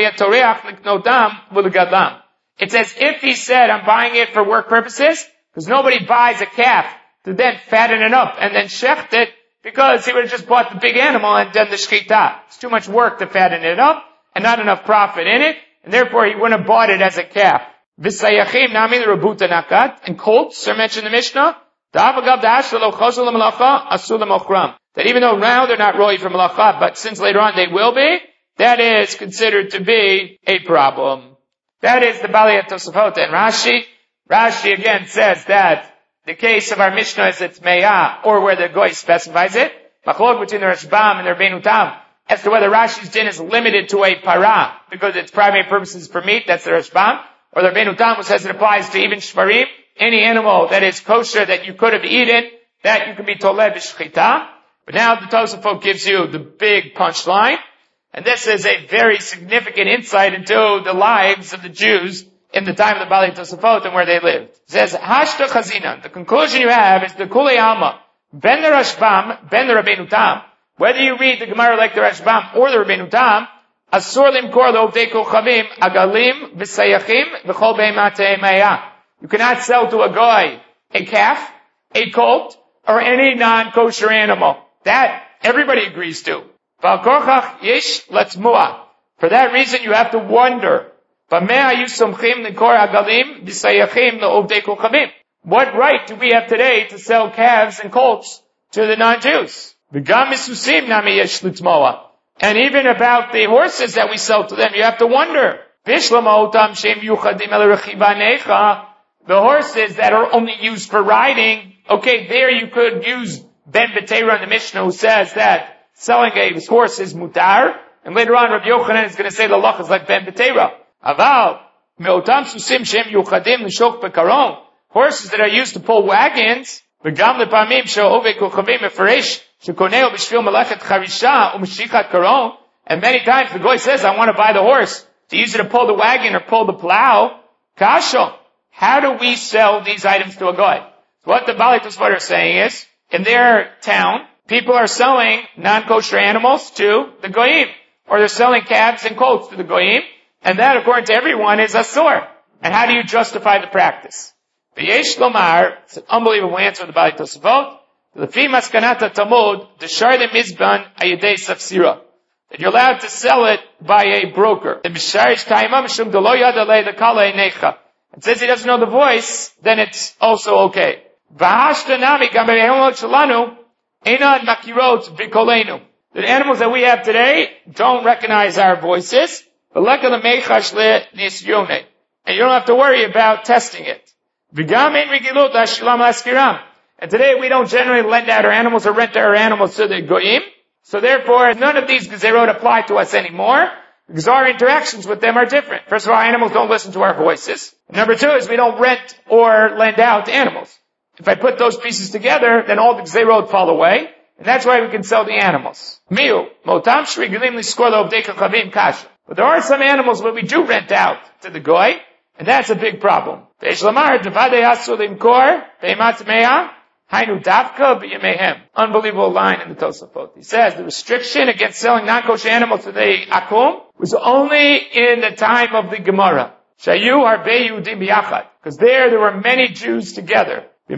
as if he said, I'm buying it for work purposes, because nobody buys a calf to then fatten it up and then shecht it, because he would have just bought the big animal and done the shchita. It's too much work to fatten it up, and not enough profit in it, and therefore he wouldn't have bought it as a calf. V'sayachim nami l'rabuta nakat, and colts are mentioned in the Mishnah, that even though now they're not roy for malacha, but since later on they will be, that is considered to be a problem. That is the Balei Tosafot and Rashi. Rashi again says that the case of our Mishnah is it's Me'ah, or where the Goy specifies it. Machlok between the Rashbam and the Rabbeinu Tam, as to whether Rashi's din is limited to a para, because its primary purpose is for meat, that's the Rashbam, or the Rabbeinu Tam, who says it applies to even shvarim, any animal that is kosher that you could have eaten, that you can be toleh b'shchita. But now the Tosafot gives you the big punchline. And this is a very significant insight into the lives of the Jews in the time of the Balei Tosafot and where they lived. It says, Hashta Chazina. The conclusion you have is the Kulei Alma, ben the Rashbam, ben the Rabbeinu Tam. Whether you read the Gemara like the Rashbam or the Rabbeinu Tam, Asur limkor le'ovdei kochavim, agalim, v'sayachim, v'chol be'emat te'emaya. You cannot sell to a guy a calf, a colt, or any non-kosher animal. That everybody agrees to. For that reason, you have to wonder, what right do we have today to sell calves and colts to the non-Jews? And even about the horses that we sell to them, you have to wonder. The horses that are only used for riding, okay, there you could use Ben Betera in the Mishnah, who says that selling a horse is mutar, and later on Rabbi Yochanan is going to say the lach is like Ben Betera. Aval, me'otam susim shem yuchadim l'shok bekaron, horses that are used to pull wagons, v'gam lepamim she'ovei kochavim mefaresh, shekoneo b'shvil melechet charisha u'meshichat karon, and many times the guy says, I want to buy the horse to use it to pull the wagon or pull the plow. Kasha, how do we sell these items to a guy? So what the Balei Tosafot are saying is, in their town, people are selling non-kosher animals to the goyim, or they're selling calves and colts to the goyim, and that, according to everyone, is asur. And how do you justify the practice? V'yesh lomar, it's an unbelievable answer of the Balei Tosafot. L'fi maskanata tamud, d'shardim mizban ayidei safsira, that you're allowed to sell it by a broker. The misharish taimam shum delo yadalei the kala necha. It says he doesn't know the voice, then it's also okay. V'hashta nami gam be'ehemot shalanu. The animals that we have today don't recognize our voices. And you don't have to worry about testing it. And today we don't generally lend out our animals or rent our animals to the goyim. So therefore, none of these gezerot apply to us anymore. Because our interactions with them are different. First of all, animals don't listen to our voices. And number two is we don't rent or lend out animals. If I put those pieces together, then all the gzeirot fall away. And that's why we can sell the animals. Miu, motam shrigilim liskorlo obdeka chavim kasha. But there are some animals where we do rent out to the goy, and that's a big problem. Unbelievable line in the Tosafot. He says the restriction against selling non-kosher animals to the akum was only in the time of the Gemara. Shayu harbei Yehudim biyachad. Because there, there were many Jews together. If he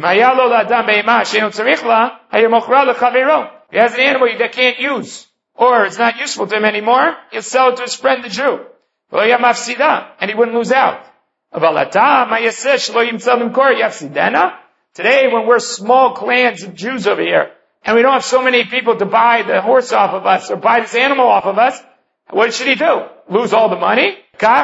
has an animal that can't use, or it's not useful to him anymore, he'll sell it to his friend the Jew. And he wouldn't lose out. Today, when we're small clans of Jews over here, and we don't have so many people to buy the horse off of us, or buy this animal off of us, what should he do? Lose all the money?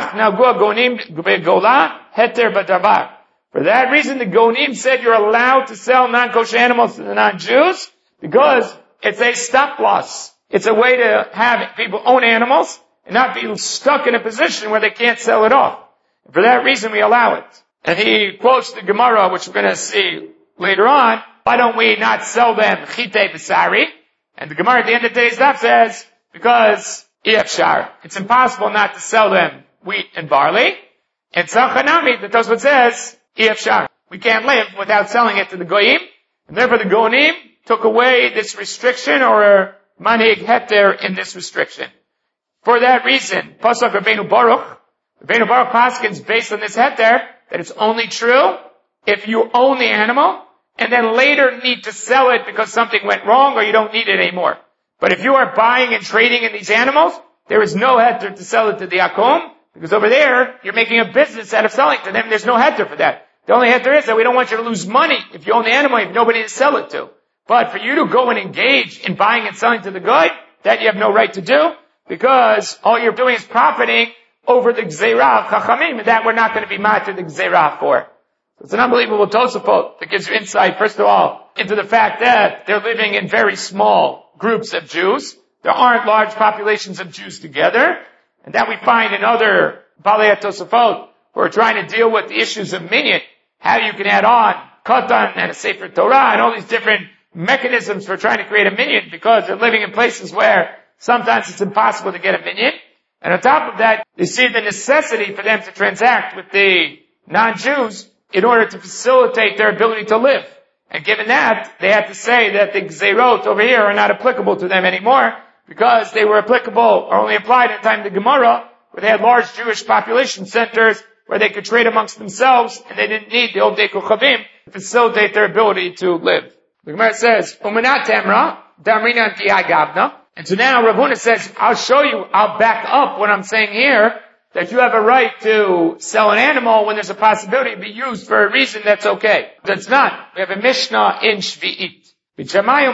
For that reason, the Gonim said you're allowed to sell non-kosher animals to the non-Jews, because it's a stop loss. It's a way to have people own animals and not be stuck in a position where they can't sell it off. And for that reason, we allow it. And he quotes the Gemara, which we're going to see later on. Why don't we not sell them chite b'sari? And the Gemara at the end of today's daf says, because efshar. It's impossible not to sell them wheat and barley. And Tzachanami, the Tosfot says, efshar. We can't live without selling it to the goyim. And therefore the Gonim took away this restriction, or manhig heter in this restriction. For that reason, Pasuk Rabbeinu Baruch, Rabbeinu Baruch paskins based on this heter, that it's only true if you own the animal, and then later need to sell it because something went wrong or you don't need it anymore. But if you are buying and trading in these animals, there is no heter to sell it to the akum, because over there, you're making a business out of selling to them. There's no heter for that. The only heter is that we don't want you to lose money if you own the animal, you have nobody to sell it to. But for you to go and engage in buying and selling to the goy, that you have no right to do, because all you're doing is profiting over the gzeirah of chachamim, and that we're not going to be mad to the gzeirah for. So it's an unbelievable Tosafot that gives you insight, first of all, into the fact that they're living in very small groups of Jews. There aren't large populations of Jews together, and that we find in other Balei Tosafot who are trying to deal with the issues of minyan, how you can add on Katan and a Sefer Torah and all these different mechanisms for trying to create a minyan, because they're living in places where sometimes it's impossible to get a minyan. And on top of that, you see the necessity for them to transact with the non-Jews in order to facilitate their ability to live. And given that, they have to say that the gzeirot over here are not applicable to them anymore, because they were applicable or only applied in the time of the Gemara, where they had large Jewish population centers where they could trade amongst themselves, and they didn't need the Obdei Kochavim to facilitate their ability to live. The Gemara says, Umanat Temra, Damrina Antiai Gavna. And so now Rav Huna says, I'll show you, I'll back up what I'm saying here, that you have a right to sell an animal when there's a possibility to be used for a reason that's okay. That's not. We have a Mishnah in Shvi'it. But Shammai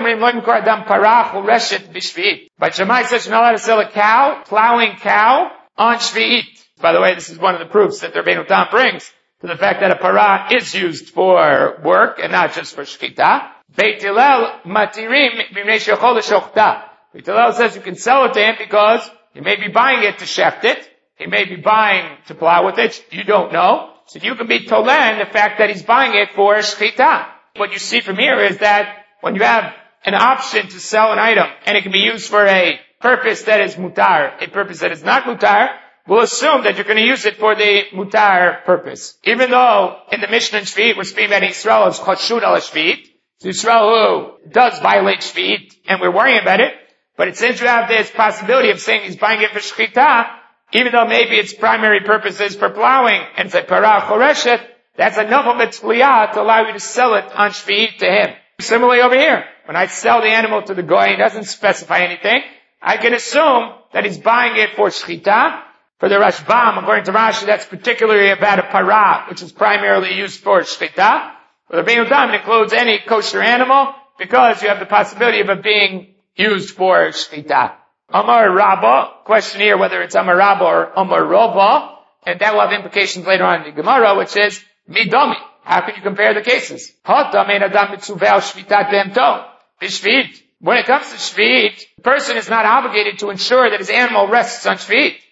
says you're not allowed to sell a cow, plowing cow, on Shvi'it. By the way, this is one of the proofs that the Rabbeinu Tam brings to the fact that a parah is used for work and not just for shkita. Beit Hillel matirim b'mnei shechol l'shochta. Beit Hillel says you can sell it to him because he may be buying it to shecht it. He may be buying to plow with it. You don't know. So you can be tolen the fact that he's buying it for shkita. What you see from here is that when you have an option to sell an item and it can be used for a purpose that is mutar, a purpose that is not mutar, we'll assume that you're going to use it for the mutar purpose. Even though in the Mishnah in Shvi'it we're speaking about Yisrael as chashud al Shvi'it, so Yisrael who does violate Shvi'it, and we're worrying about it, but since you have this possibility of saying he's buying it for shchita, even though maybe its primary purpose is for plowing, and it's a parah choreshet, that's enough of a tzliyah to allow you to sell it on Shvi'it to him. Similarly over here, when I sell the animal to the goy, he doesn't specify anything, I can assume that he's buying it for shchita. For the Rashbam, according to Rashi, that's particularly about a parah, which is primarily used for shchita. For the Rabbeinu Tam, it includes any kosher animal, because you have the possibility of it being used for shchita. Amar Rabba, question here whether it's Amar Rabba or Amar Rava, and that will have implications later on in the Gemara, which is Midami. How can you compare the cases? When it comes to Shvi'it, the person is not obligated to ensure that his animal rests on Shvi'it.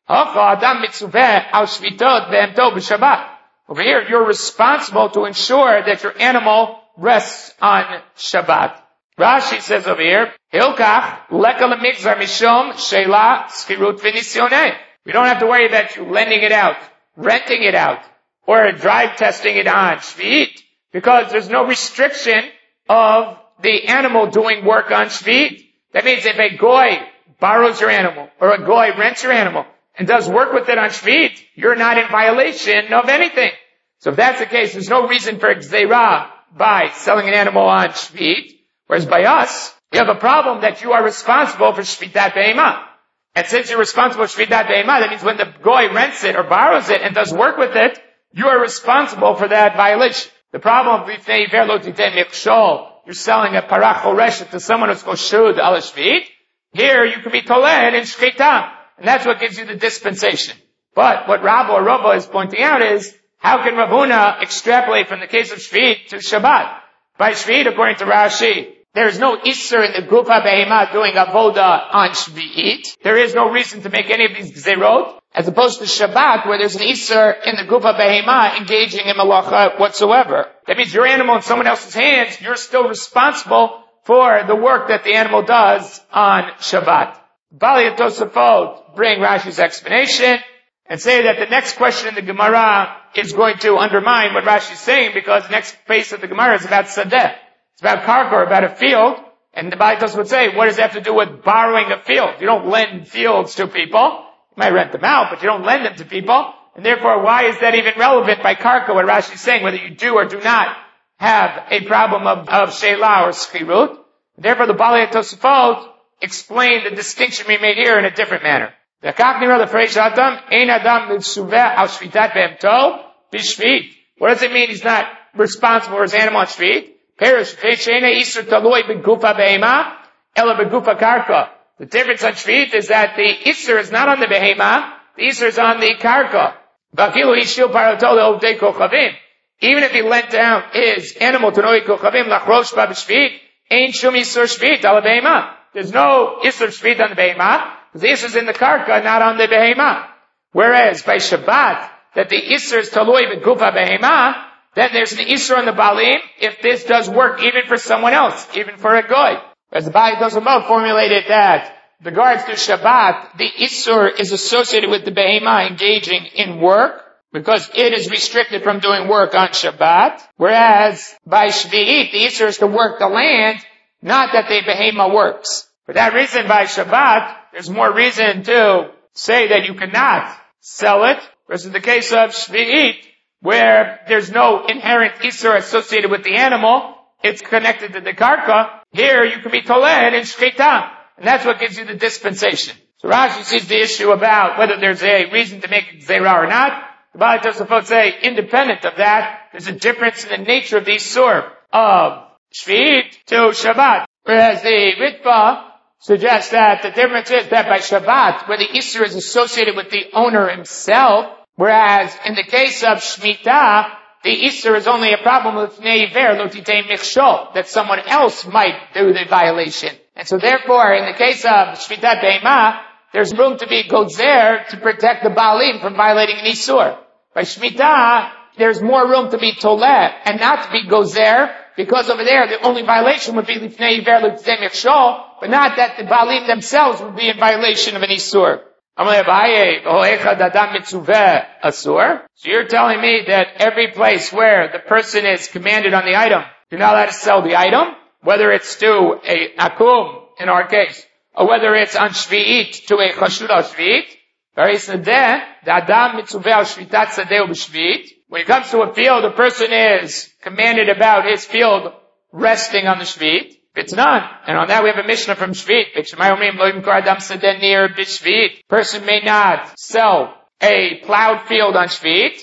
Over here, you're responsible to ensure that your animal rests on Shabbat. Rashi says over here, Hilkach leka lemigzar mishom sheila skirut v'nisyoneh. We don't have to worry about you lending it out, renting it out, or drive testing it on Shvi'it, because there's no restriction of the animal doing work on Shvi'it. That means if a goy borrows your animal, or a goy rents your animal, and does work with it on Shvi'it, you're not in violation of anything. So if that's the case, there's no reason for Gzeirah by selling an animal on Shvi'it. Whereas by us, you have a problem that you are responsible for Shvitat Behemah. And since you're responsible for Shvitat Behemah, that means when the goy rents it or borrows it and does work with it, you are responsible for that violation. The problem of Lifnei Iver Lo Titeh Mikshol, you're selling a parach choreshet to someone who's koshud al Shvi'it, here you can be toled in Shchita. And that's what gives you the dispensation. But what Rabba or Rava is pointing out is, how can Rav Huna extrapolate from the case of Shvi'it to Shabbat? By Shvi'it, according to Rashi, there is no Isser in the Gufa Behemah doing Avoda on Shvi'it. There is no reason to make any of these Gzerot, as opposed to Shabbat, where there's an Isser in the Gufa Behemah engaging in Malacha whatsoever. That means your animal in someone else's hands, you're still responsible for the work that the animal does on Shabbat. Bali and Tosafot bring Rashi's explanation and say that the next question in the Gemara is going to undermine what Rashi is saying, because the next phase of the Gemara is about Sadeh. It's about Karkor, about a field, and the Bali would say, what does it have to do with borrowing a field? You don't lend fields to people. You might rent them out, but you don't lend them to people. And therefore, why is that even relevant by Karkor, what Rashi is saying, whether you do or do not have a problem of, of Sheila or Schirut? Therefore, the Bali and Tosafot explain the distinction we made here in a different manner. What does it mean he's not responsible for his animal on Shvi'it? The difference on Shvi'it is that the Isser is not on the Behemah, the Isser is on the Karka. Even if he lent down his animal to Noi Kochavim lachrosh ba b'Shvi'it, ain't shum Isser Shvi'it ala Behemah. There's no Isser Shvi'it on the Behemah, because the Isser is in the Karka, not on the Behemah. Whereas by Shabbat, that the Isser is taloi b'Gufa Behemah, then there's an Isser on the Balim if this does work even for someone else, even for a goy. As the Bali Tosafot formulated that, with regards to Shabbat, the Isser is associated with the Behemah engaging in work, because it is restricted from doing work on Shabbat. Whereas by Shvi'it, the Isser is to work the land, not that the Behemah works. For that reason, by Shabbat, there's more reason to say that you cannot sell it, versus the case of Shvi'it, where there's no inherent Isser associated with the animal, it's connected to the Karka. Here you can be Toled in Shchita, and that's what gives you the dispensation. So Rashi sees the issue about whether there's a reason to make it Zerah or not. The Bali Tosafot say, independent of that, there's a difference in the nature of the Isur of Shvi'it to Shabbat. Whereas the Ritva suggests that the difference is that by Shabbat, where the Isur is associated with the owner himself, whereas in the case of Shemitah, the Isur is only a problem with Neiver, Lotitei Mikshol, that someone else might do the violation. And so therefore, in the case of Shvitat Behemah, there's room to be Gozer to protect the Baalim from violating an Isur. By Shemitah, there's more room to be Toleh and not to be Gozer, because over there the only violation would be Lifnei Iver Lotitei Mikshol, but not that the Baalim themselves would be in violation of an Isur. So you're telling me that every place where the person is commanded on the item, you're not allowed to sell the item, whether it's to a akum, in our case, or whether it's on Shvi'it to a chashud al Shvi'it. When it comes to a field, the person is commanded about his field resting on the Shvi'it. It's none. And on that we have a Mishnah from Shvi'it. Person may not sell a plowed field on Shvi'it,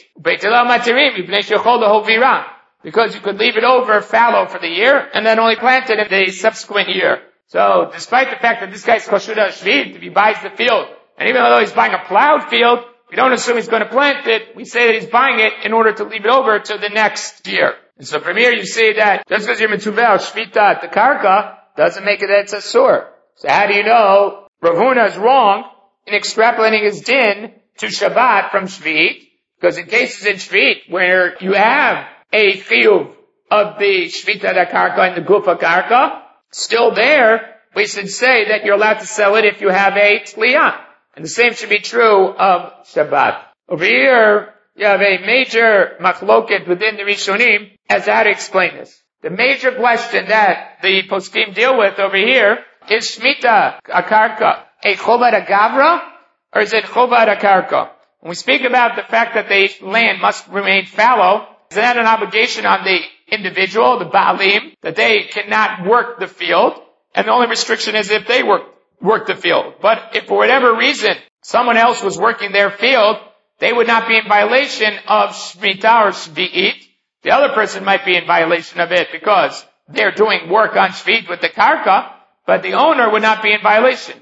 because you could leave it over fallow for the year, and then only plant it in the subsequent year. So, despite the fact that this guy's Koshud Shvi'it, if he buys the field, and even though he's buying a plowed field, we don't assume he's going to plant it, we say that he's buying it in order to leave it over to the next year. And so from here you see that just because you're mitzuvah shvita the karka doesn't make it that it's a sur. So how do you know Rav Huna is wrong in extrapolating his din to Shabbat from Shvit, because in cases in Shvit where you have a chiyuv of the Shvita da Karka and the Gufa Karka, still there, we should say that you're allowed to sell it if you have a Tliyah. And the same should be true of Shabbat. Over here, you have a major machloket within the Rishonim as to how to explain this. The major question that the poskim deal with over here is Shmita Akarka a Chovad Agavra, or is it Chovad Akarka? When we speak about the fact that the land must remain fallow, is that an obligation on the individual, the Baalim, that they cannot work the field, and the only restriction is if they work, work the field. But if for whatever reason someone else was working their field, they would not be in violation of Shemitah or Shvi'it. The other person might be in violation of it because they're doing work on Shvit with the Karka, but the owner would not be in violation.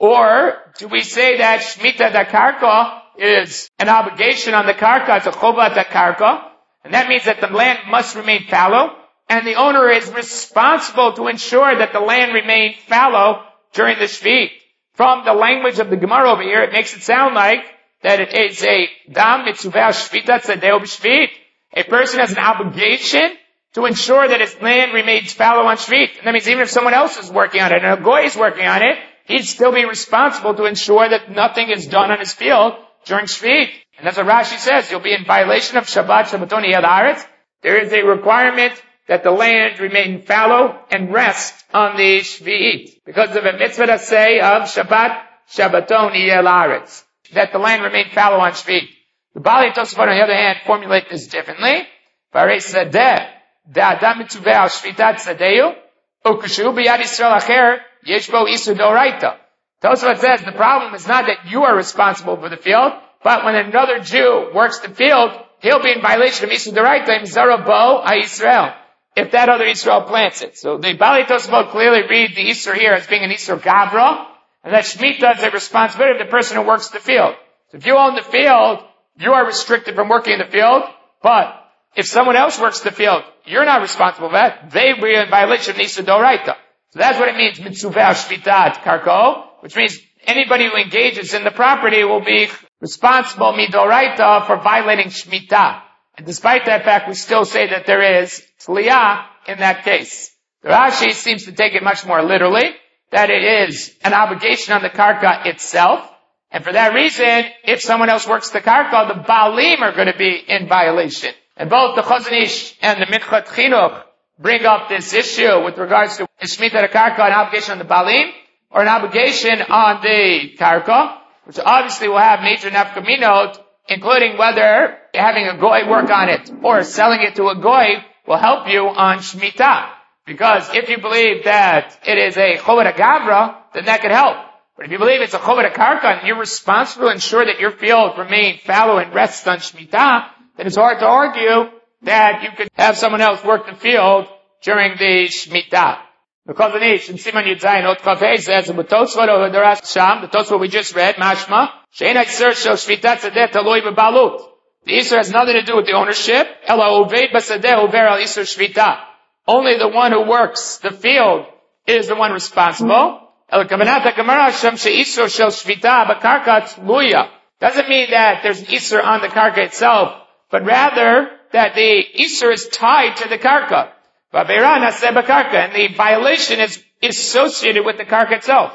Or do we say that Shemitah da Karka is an obligation on the Karka, it's a Chovat da Karka, and that means that the land must remain fallow, and the owner is responsible to ensure that the land remains fallow during the Shvit. From the language of the Gemara over here, it makes it sound like that it is a Dam Mitzuvah Shvita Tzadeo B'Shvit. A person has an obligation to ensure that his land remains fallow on Shvit. And that means even if someone else is working on it, and a goy is working on it, he'd still be responsible to ensure that nothing is done on his field during Shvit. And that's what Rashi says. You'll be in violation of Shabbat Shabbatoni Yad Haaretz. There is a requirement that the land remain fallow and rest on the Shvi'it. Because of a mitzvah to say of Shabbat Shabbatoni Yad Haaretz, that the land remain fallow on Shvit. The Bali Tosafot, on the other hand, formulate this differently. Varei Sadeh, Da'adam Mitzuveh al Shvitat Sadeu, Ukashu B'yad Yisrael Acher, Yeshbo Isu Doraita. Tosafot says the problem is not that you are responsible for the field, but when another Jew works the field, he'll be in violation of Isu Doraita, Imzara Bo HaYisrael, if that other Israel plants it. So the Bali Tosafot clearly read the Isur here as being an Isur Gavra, and that Shemitah is a responsibility of the person who works the field. So if you own the field, you are restricted from working in the field, but if someone else works the field, you're not responsible for that. They will be in violation of Nisa Doraita. So that's what it means, Mitzuvah Shvitat Karko, which means anybody who engages in the property will be responsible, Midoraita, for violating Shemitah. And despite that fact, we still say that there is Tliyah in that case. The Rashi seems to take it much more literally, that it is an obligation on the Karka itself. And for that reason, if someone else works the Karka, the Baalim are going to be in violation. And both the Chazon Ish and the Minchot Chinuch bring up this issue with regards to Shemitah Karka, an obligation on the Baalim, or an obligation on the Karka, which obviously will have major nafkaminot, including whether having a goy work on it or selling it to a goy will help you on Shemitah. Because if you believe that it is a Chovad Gavra, then that could help. But if you believe it's a Chovad Karka and you're responsible to ensure that your field remains fallow and rests on Shemitah, then it's hard to argue that you could have someone else work the field during the Shemitah. The Chazon Ish in Siman Yud Zayin Ot Kafei says in the Tosfot over the Sham, the Tosfot we just read, Mashma, Shein Isur Shel Shvitat Tzadeh Taloi B'Balut. The Isur has nothing to do with the ownership. Ela Oved B'Sadeh Over Al Isur Shvitah. Only the one who works the field is the one responsible. El Kavanat HaGemara Shem She'isur Shel Shvitah B'Karka Tzluya. Doesn't mean that there's an Isur on the Karka itself, but rather that the Isur is tied to the Karka. And the violation is associated with the Karka itself.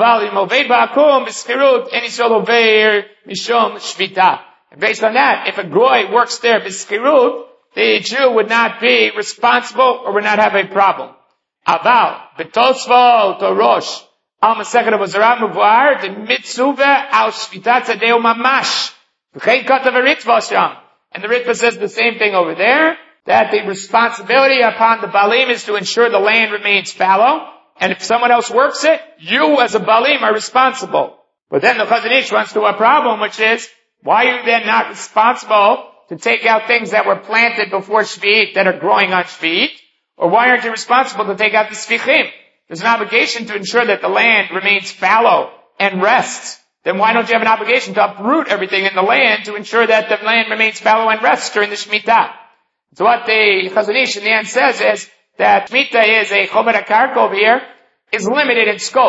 And based on that, if a goy works there, the Jew would not be responsible or would not have a problem. Aval, betosvo to rosh, al masechet avozara muvar, the mitzuve al shvitat tzadeu mamash. V'chein katav haritva sham. And the Ritva says the same thing over there, that the responsibility upon the Baalim is to ensure the land remains fallow, and if someone else works it, you as a Baalim are responsible. But then the Chazon Ish runs to a problem, which is, why are you then not responsible to take out things that were planted before Shvi'it that are growing on Shvi'it? Or why aren't you responsible to take out the Svichim? There's an obligation to ensure that the land remains fallow and rests. Then why don't you have an obligation to uproot everything in the land to ensure that the land remains fallow and rests during the Shemitah? So what the Chazon Ish in the end says is that Shemitah is a Chovad Karka over here, is limited in scope.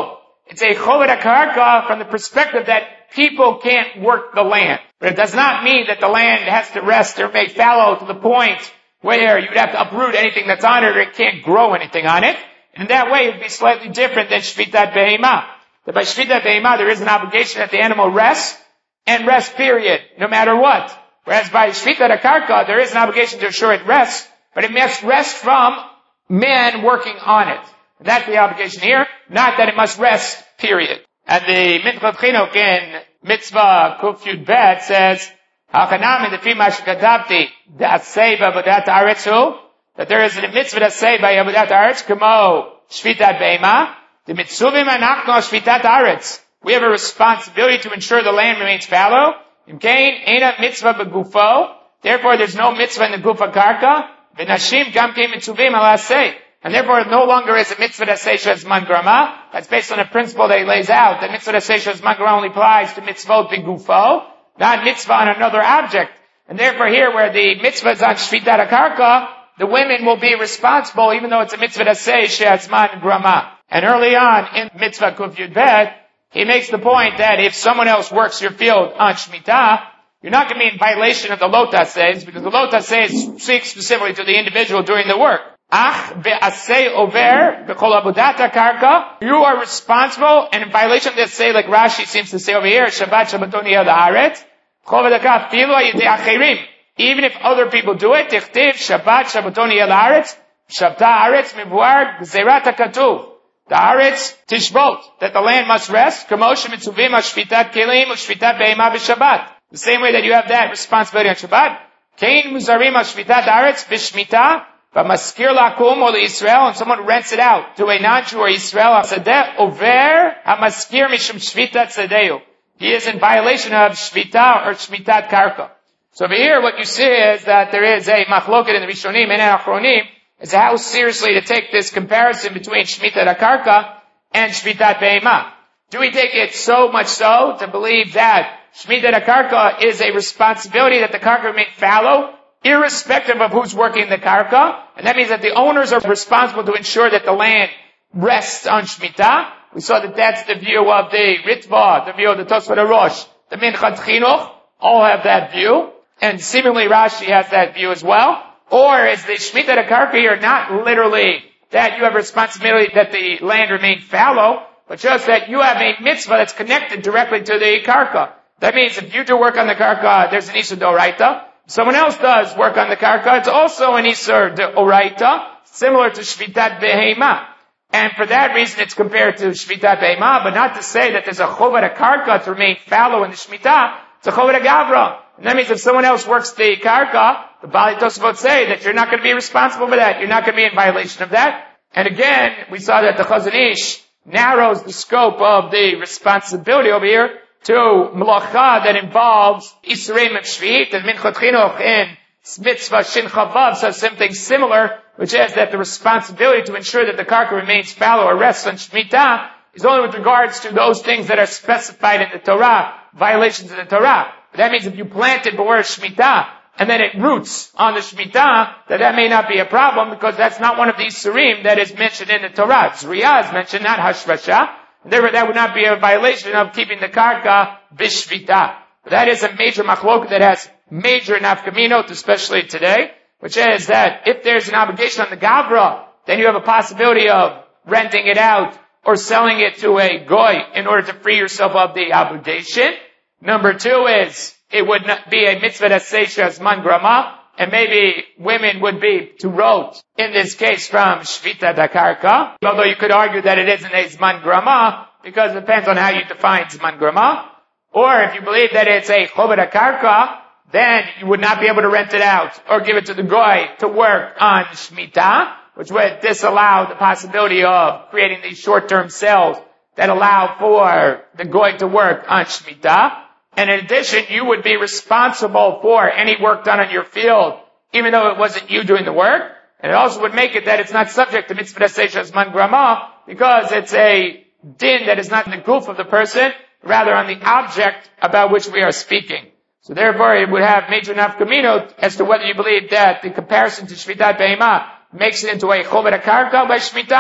It's a Choved HaKarka from the perspective that people can't work the land. But it does not mean that the land has to rest or make fallow to the point where you'd have to uproot anything that's on it or it can't grow anything on it. And in that way, it would be slightly different than Shvitat Behemah. That by Shvitat Behemah, there is an obligation that the animal rests, and rest period, no matter what. Whereas by Shvitat HaKarka, there is an obligation to ensure it rests, but it must rest from man working on it. And that's the obligation here, not that it must rest, period. And the Minchot Chinuch in Mitzvah Kuf Yud Bet says, Hachanam in the Fima Shekadavti, Da'asei B'avodat Haaretz, that there is a mitzvah that say by Avodat Haaretz, Kamo Shvitat Behemah, the Mitzuvim Anachno Shvitat Haaretz. We have a responsibility to ensure the land remains fallow. Imkain Eina Mitzvah B'gufo. Therefore, there's no mitzvah in the Guf HaKarka. V'nashim Gam Kein Mitzuvim Alasei. And therefore, it no longer is a mitzvah that says Shazman Grama. That's based on a principle that he lays out. The mitzvah that says Shazman Grama only applies to mitzvot B'gufo, not mitzvah on another object. And therefore, here where the mitzvah is on Shvitat HaKarka, the women will be responsible, even though it's a mitzvah that says Shazman Grama. And early on in Mitzvah Kuf Yud Bet, he makes the point that if someone else works your field on Shemitah, you're not going to be in violation of the Lotas says, because the Lotas says speaks specifically to the individual doing the work. Ach be'asei over b'chol avodat HaKarka. You are responsible, and in violation of this say, like Rashi seems to say over here, Shabbat Shabbatoni Yad Haaretz, chol v'daka filo yidei acherim. Even if other people do it, tichtiv Shabbat Shabbatoni Yad Haaretz, Shabta Haaretz mivuar gzerat HaKatuv. The Haaretz tishbot, that the land must rest, Kamosh mitzuvim hashvitat kelim u'shvitat behemah b'Shabbat. The same way that you have that responsibility on Shabbat. Kein muzarim hashvitat Haaretz b'shmitah, v'maskir lakum or Israel, and someone rents it out to a non-Jew or Israel, sadeh over hamaskir mishum shvitat sadeu. He is in violation of shvita or shmitat karka. So over here, what you see is that there is a machloket in the Rishonim and Achronim, is how seriously to take this comparison between Shvitat HaKarka and Shvitat Behemah. Do we take it so much so to believe that Shvitat HaKarka is a responsibility that the karka remain fallow, irrespective of who's working the karka? And that means that the owners are responsible to ensure that the land rests on Shemitah. We saw that that's the view of the Ritva, the view of the Tosfot HaRosh, the Minchot Chinuch, all have that view. And seemingly Rashi has that view as well. Or is the Shvitat HaKarka here not literally that you have responsibility that the land remain fallow, but just that you have a mitzvah that's connected directly to the karka. That means if you do work on the karka, there's an Isur D'Oraita. If someone else does work on the karka, it's also an Isur D'Oraita, similar to Shvitat Behemah. And for that reason, it's compared to Shvitat Behemah, but not to say that there's a Choved HaKarka to remain fallow in the Shemitah. It's a Choved HaGavra. And that means if someone else works the karka, the Bali Tosafot say that you're not going to be responsible for that. You're not going to be in violation of that. And again, we saw that the Chazon Ish narrows the scope of the responsibility over here to Melacha that involves Isurim of Shvit, and Minchot Chinuch in Mitzvah Shin Chavav says something similar, which is that the responsibility to ensure that the karka remains fallow or rests on Shemitah is only with regards to those things that are specified in the Torah, violations of the Torah. But that means if you planted before Shemitah, and then it roots on the Shemitah, that that may not be a problem, because that's not one of these Surim that is mentioned in the Torah. Zriyah is mentioned, not Hashvasha. Therefore, that would not be a violation of keeping the karka b'shvita. That is a major machlok that has major nafkaminot, especially today, which is that if there's an obligation on the Gavra, then you have a possibility of renting it out or selling it to a goy in order to free yourself of the obligation. Number two is, it would not be a mitzvah that says Shazman Grama, and maybe women would be to rote, in this case from Shvitat HaKarka, although you could argue that it isn't a Zman Grama, because it depends on how you define Zman Grama. Or if you believe that it's a Choved HaKarka, then you would not be able to rent it out, or give it to the goy to work on Shemitah, which would disallow the possibility of creating these short-term sales that allow for the goy to work on Shemitah. And in addition, you would be responsible for any work done on your field, even though it wasn't you doing the work. And it also would make it that it's not subject to mitzvah seisha zman grama, because it's a din that is not in the goof of the person, rather on the object about which we are speaking. So therefore, it would have major nafkaminot as to whether you believe that the comparison to Shvitat Behemah makes it into a Choved HaKarka by Shemitah,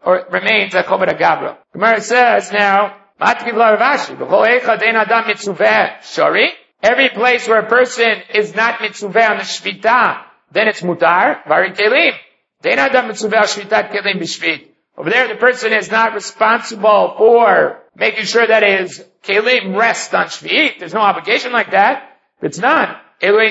or it remains a Chobad Agabra. Gemara says now, every place where a person is not mitzuveh on the shvita, then it's mutar, vari kelim. Over there, the person is not responsible for making sure that his kelim rest on shvit. There's no obligation like that. It's not. These are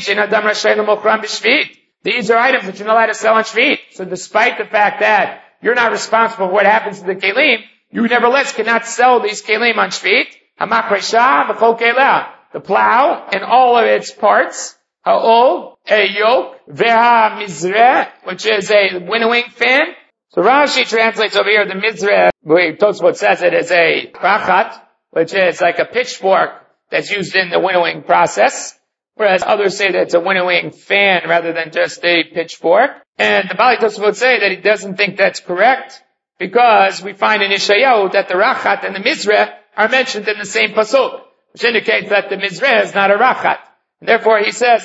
items that you're not allowed to sell on shvit. So despite the fact that you're not responsible for what happens to the kelim, you nevertheless cannot sell these kelim on shvit. The plow and all of its parts, ha'ol, a yoke, veha mizreh, which is a winnowing fan. So Rashi translates over here the mizreh, Tosfot says it as a rachat, which is like a pitchfork that's used in the winnowing process, whereas others say that it's a winnowing fan rather than just a pitchfork. And the Bali Tosfot say that he doesn't think that's correct, because we find in Yeshayahu that the rachat and the mizreh are mentioned in the same pasuk, which indicates that the mizreh is not a rachat. And therefore he says,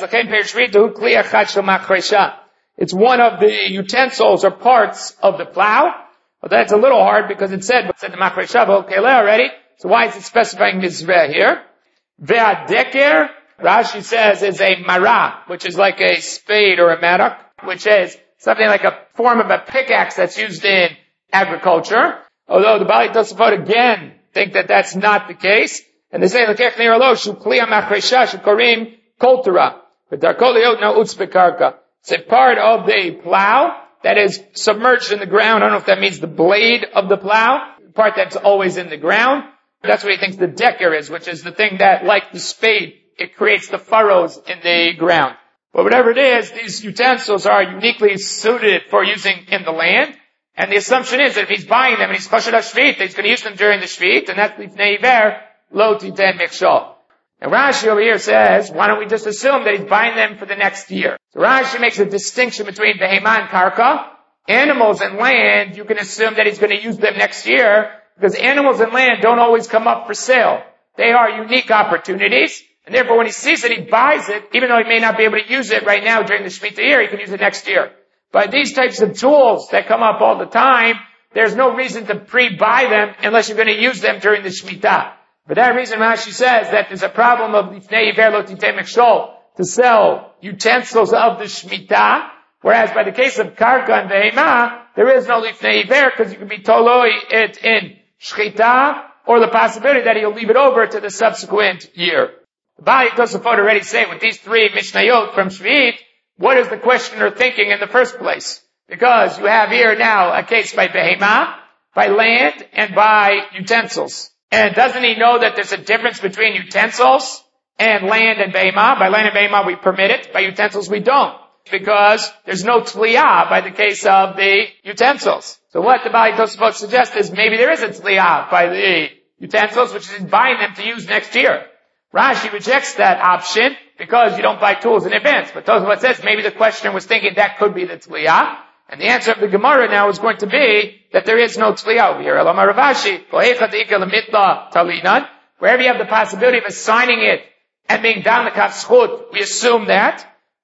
it's one of the utensils or parts of the plow. But that's a little hard because it said, it said the machresha already. So why is it specifying mizreh here? Ve'adeker, Rashi says, is a mara, which is like a spade or a mattock, which is something like a form of a pickaxe that's used in agriculture. Although the Bali Tosafot again think that that's not the case. And they say, it's a part of the plow that is submerged in the ground. I don't know if that means the blade of the plow, the part that's always in the ground. That's what he thinks the decker is, which is the thing that, like the spade, it creates the furrows in the ground. But whatever it is, these utensils are uniquely suited for using in the land. And the assumption is that if he's buying them and he's choshed shvit, he's going to use them during the shvit, and that's lifnei iver, lo titen mikshol. And Rashi over here says, why don't we just assume that he's buying them for the next year? So Rashi makes a distinction between behema and karka. Animals and land, you can assume that he's going to use them next year, because animals and land don't always come up for sale. They are unique opportunities, and therefore when he sees it, he buys it, even though he may not be able to use it right now during the Shemitah year, he can use it next year. But these types of tools that come up all the time, there's no reason to pre-buy them unless you're going to use them during the Shemitah. For that reason, Rashi says that there's a problem of lifnei iver lo titen mikshol, to sell utensils of the Shemitah, whereas by the case of karka and behema, there is no lifnei iver, because you can be toloi it in shchita, or the possibility that he'll leave it over to the subsequent year. The Bali Tosafot already say with these three Mishnayot from Shvit, what is the questioner thinking in the first place? Because you have here now a case by behema, by land, and by utensils. And doesn't he know that there's a difference between utensils and land and behema? By land and behema we permit it, by utensils we don't. Because there's no tliyah by the case of the utensils. So what the Bali Tosafot suggests is maybe there is a tliyah by the utensils, which is buying them to use next year. Rashi rejects that option because you don't buy tools in advance. But Tosafot says maybe the questioner was thinking that could be the tliyah. And the answer of the Gemara now is going to be that there is no tliyah over here. Elamar Ravashi, wherever you have the possibility of assigning it and being down the kaf schut, we assume that.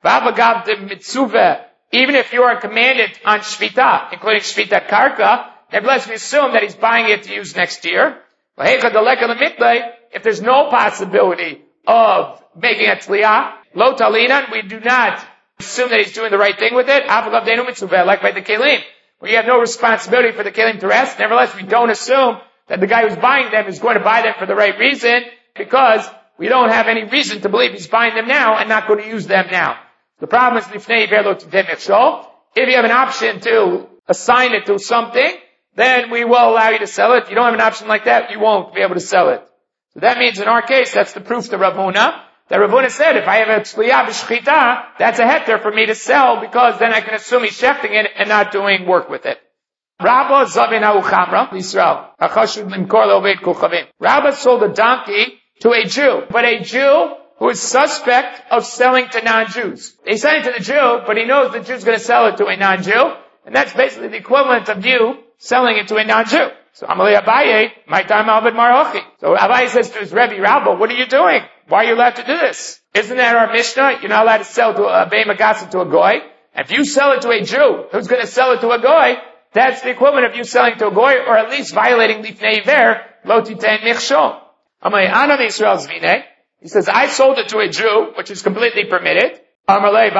Even if you are commanded on shvita, including shvita karka, nevertheless we assume that he's buying it to use next year. If there's no possibility of making a tliyah, lo talinan, we do not assume that he's doing the right thing with it, like by the kelim, where you have no responsibility for the kelim to rest. Nevertheless, we don't assume that the guy who's buying them is going to buy them for the right reason, because we don't have any reason to believe he's buying them now and not going to use them now. The problem is, lifnei iver lo titen mikshol. If you have an option to assign it to something, then we will allow you to sell it. If you don't have an option like that, you won't be able to sell it. So that means in our case, that's the proof to Rav Huna, that Rav Huna said, if I have a tzliyah b'shchita, that's a heter for me to sell, because then I can assume he's shechting it and not doing work with it. Rabba zavin ha'uchamra, Yisrael, ha'chashud limkor le'oved kuchavim. Rabba sold a donkey to a Jew, but a Jew who is suspect of selling to non-Jews. They sent it to the Jew, but he knows the Jew's going to sell it to a non-Jew, and that's basically the equivalent of you selling it to a non-Jew. So Amalei Abaye, my time Alvin Marochi. So Abaye says to his Rebbe, Rabba, what are you doing? Why are you allowed to do this? Isn't that our Mishnah? You're not allowed to sell to a Behema Gasa to a Goy. If you sell it to a Jew who's going to sell it to a Goy, that's the equivalent of you selling to a goy, or at least violating lifnei iver, lo titein michshol. Amay ana Yisrael zvine. He says, I sold it to a Jew, which is completely permitted. So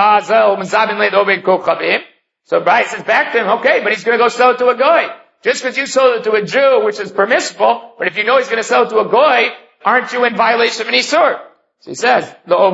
Bryce says back to him, okay, but he's going to go sell it to a goy. Just because you sold it to a Jew, which is permissible, but if you know he's going to sell it to a goy, aren't you in violation of any sort? So he says,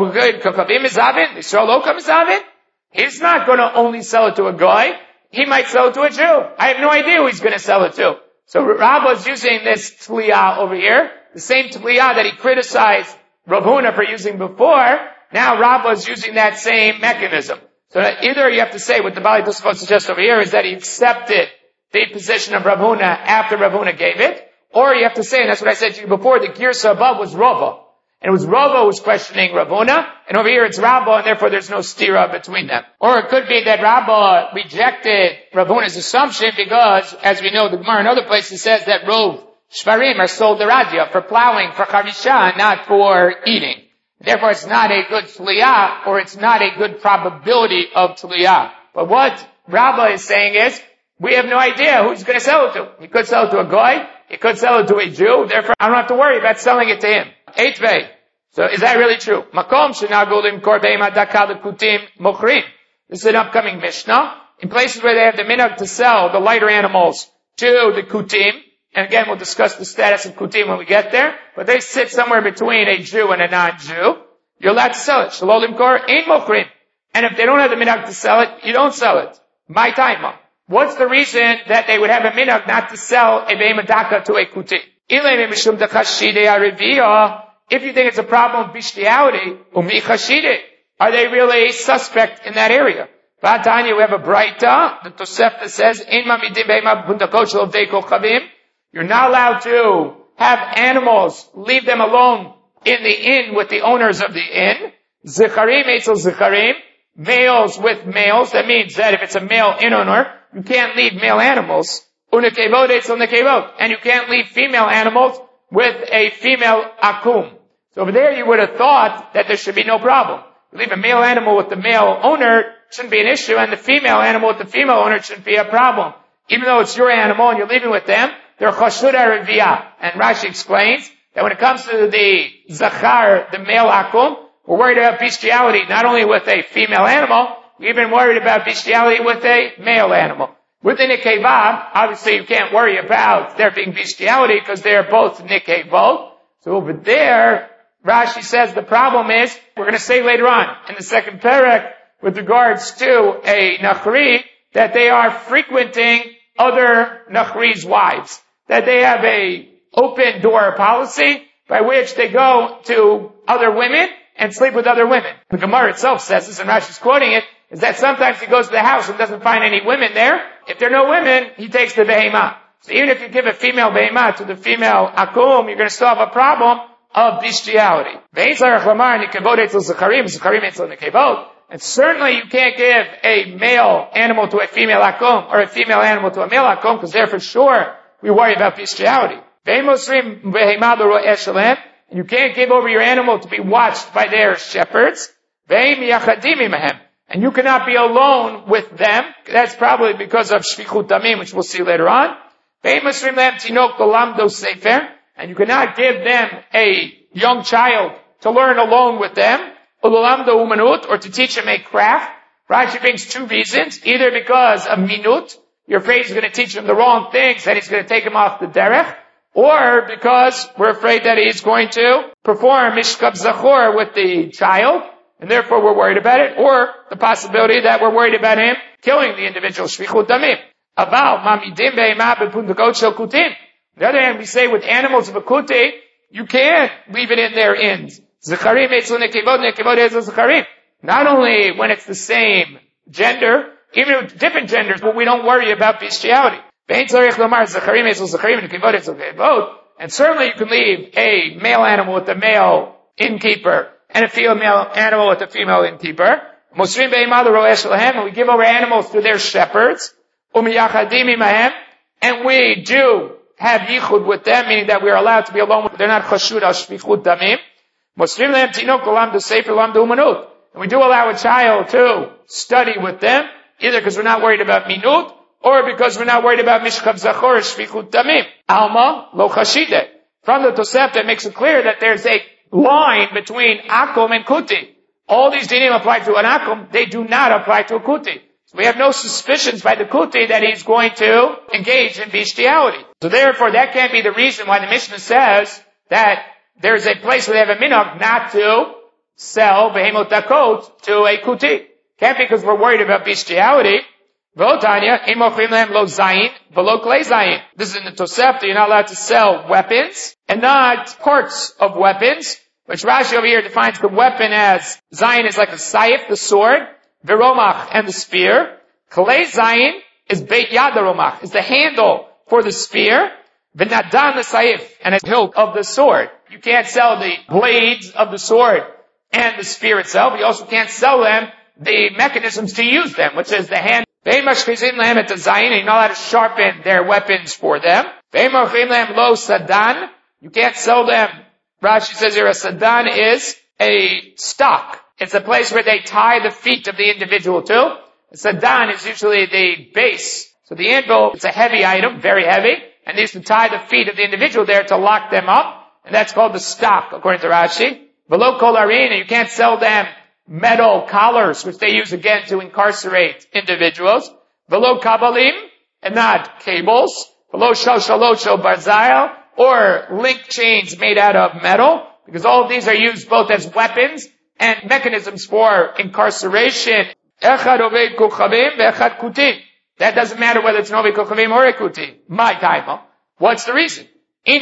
he's not going to only sell it to a goy. He might sell it to a Jew. I have no idea who he's going to sell it to. So Rabbah is using this tliyah over here, the same tliyah that he criticized Rav Huna for using before. Now Rabbah is using that same mechanism. So that either you have to say what the Bali Tosafot suggests over here is that he accepted the position of Rav Huna after Rav Huna gave it, or you have to say, and that's what I said to you before, the Girsa above was Rava. And it was Rava who was questioning Rav Huna, and over here it's Rabbah, and therefore there's no stira between them. Or it could be that Rabbah rejected Rav Huna's assumption because, as we know, the Gemara in other places says that Rov Shvarim are sold deradia for plowing, for chavisha, not for eating. Therefore it's not a good tliyah, or it's not a good probability of tliyah. But what Rabbah is saying is, we have no idea who he's going to sell it to. He could sell it to a goy, he could sell it to a Jew, therefore I don't have to worry about selling it to him. Eitvei. So is that really true? Makom shenagulim korbeim adakal kutim mochrim. This is an upcoming Mishnah. In places where they have the minhag to sell the lighter animals to the kutim, and again we'll discuss the status of kutim when we get there, but they sit somewhere between a Jew and a non-Jew, you're allowed to sell it. Shalolim kor ein mochrim. And if they don't have the minhag to sell it, you don't sell it. My time. What's the reason that they would have a minhag not to sell a behemadaka to a kutim? If you think it's a problem of bestiality, are they really suspect in that area? Vatanya, we have a braita, the Tosefta says, you're not allowed to have animals, leave them alone in the inn with the owners of the inn. Zicharim, etzel zicharim, males with males. That means that if it's a male inn owner, you can't leave male animals. Unekevot, etzel nekevot. And you can't leave female animals with a female akum. So over there you would have thought that there should be no problem. You leave a male animal with the male owner, shouldn't be an issue, and the female animal with the female owner shouldn't be a problem. Even though it's your animal and you're leaving with them, they're chashud ariviyah. And Rashi explains that when it comes to the zachar, the male akum, we're worried about bestiality not only with a female animal, we're even worried about bestiality with a male animal. With the nikeva, obviously you can't worry about there being bestiality because they're both nikevot. So over there, Rashi says the problem is, we're going to say later on in the second parak, with regards to a Nachri, that they are frequenting other Nachri's wives. That they have a open door policy by which they go to other women and sleep with other women. The Gemara itself says this, and Rashi's quoting it, is that sometimes he goes to the house and doesn't find any women there. If there are no women, he takes the behemah. So even if you give a female behemah to the female akum, you're going to still have a problem of bestiality. And certainly you can't give a male animal to a female akum or a female animal to a male akum, because there for sure we worry about bestiality. And you can't give over your animal to be watched by their shepherds. And you cannot be alone with them. That's probably because of shvichut damim, which we'll see later on. And you cannot give them a young child to learn alone with them, or to teach them a craft. Rashi brings two reasons. Either because of minut, you're afraid he's going to teach him the wrong things, that he's going to take him off the derech, or because we're afraid that he's going to perform mishkab zachor with the child, and therefore we're worried about it, or the possibility that we're worried about him killing the individual, shvichut damim. Aval mamidim be'ema b'pundakot shel kutim. On the other hand, we say with animals of a kuti, you can't leave it in their inns. Zecharim etzel nekevot, nekevot etzel zecharim. Not only when it's the same gender, even with different genders, but we don't worry about bestiality. And certainly you can leave a male animal with a male innkeeper and a female animal with a female innkeeper. And we give over animals to their shepherds. And we do have yichud with them, meaning that we are allowed to be alone with them. They're not chashud al shvichut damim. And we do allow a child to study with them, either because we're not worried about minut, or because we're not worried about Mishkav Zachor or Shvichut Damim. Alma lo chashide. From the Tosefta, it makes it clear that there's a line between Akum and Kuti. All these dinim apply to an Akum, they do not apply to a Kuti. So we have no suspicions by the Kuti that he's going to engage in bestiality. So therefore, that can't be the reason why the Mishnah says that there's a place where they have a minhag not to sell behemot dakot to a Kuti. Can't be because we're worried about bestiality. V'otanya, imochim lehem lo zayin, v'lo klei zayin. This is in the Tosefta, you're not allowed to sell weapons, and not parts of weapons, which Rashi over here defines the weapon as, zayin is like a saif, the sword, v'romach, and the spear. Klei zayin is beit yad romach, is the handle for the spear, v'nadan the saif, and a hilt of the sword. You can't sell the blades of the sword and the spear itself. You also can't sell them the mechanisms to use them, which is the hand. You're not allowed to sharpen their weapons for them. You can't sell them. Rashi says here a sadan is a stock. It's a place where they tie the feet of the individual to. A sadan is usually the base. So the anvil, it's a heavy item, very heavy, and they used to tie the feet of the individual there to lock them up, and that's called the stock, according to Rashi. Below kol arena, you can't sell them metal collars, which they use again to incarcerate individuals. Below kabalim, and not cables. Below shoshalosho barzayel, or link chains made out of metal, because all of these are used both as weapons and mechanisms for incarceration. Echad oved kuchavim ve'echad kutim. That doesn't matter whether it's an oved kuchavim or a kuti. My time. What's the reason? If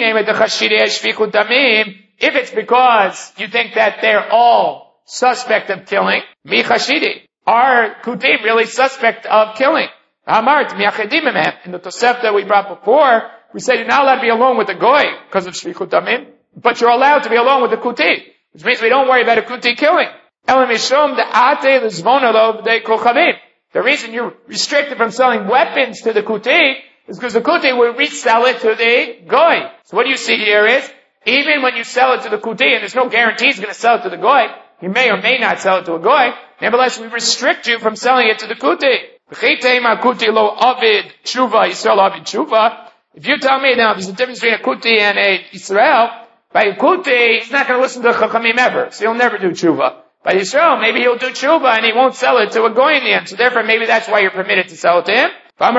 it's because you think that they're all suspect of killing, mi chashidi. Are kutim really suspect of killing? Amart miachedim ehem. In the Tosefta we brought before, we said you're not allowed to be alone with the goy because of shvichut damim, but you're allowed to be alone with the kuti, which means we don't worry about a kuti killing. Elam mishum de'ate l'zvonalo b'dei kochavim. The reason you're restricted from selling weapons to the kuti is because the kuti will resell it to the goy. So what you see here is, even when you sell it to the kuti, and there's no guarantee he's going to sell it to the goy, he may or may not sell it to a goy, nevertheless we restrict you from selling it to the kuti. If you tell me now there's a difference between a kuti and a Israel, by a kuti, he's not going to listen to Chachamim ever, so he'll never do tshuva. By Israel, maybe he'll do tshuva and he won't sell it to a goy in the end, so therefore maybe that's why you're permitted to sell it to him.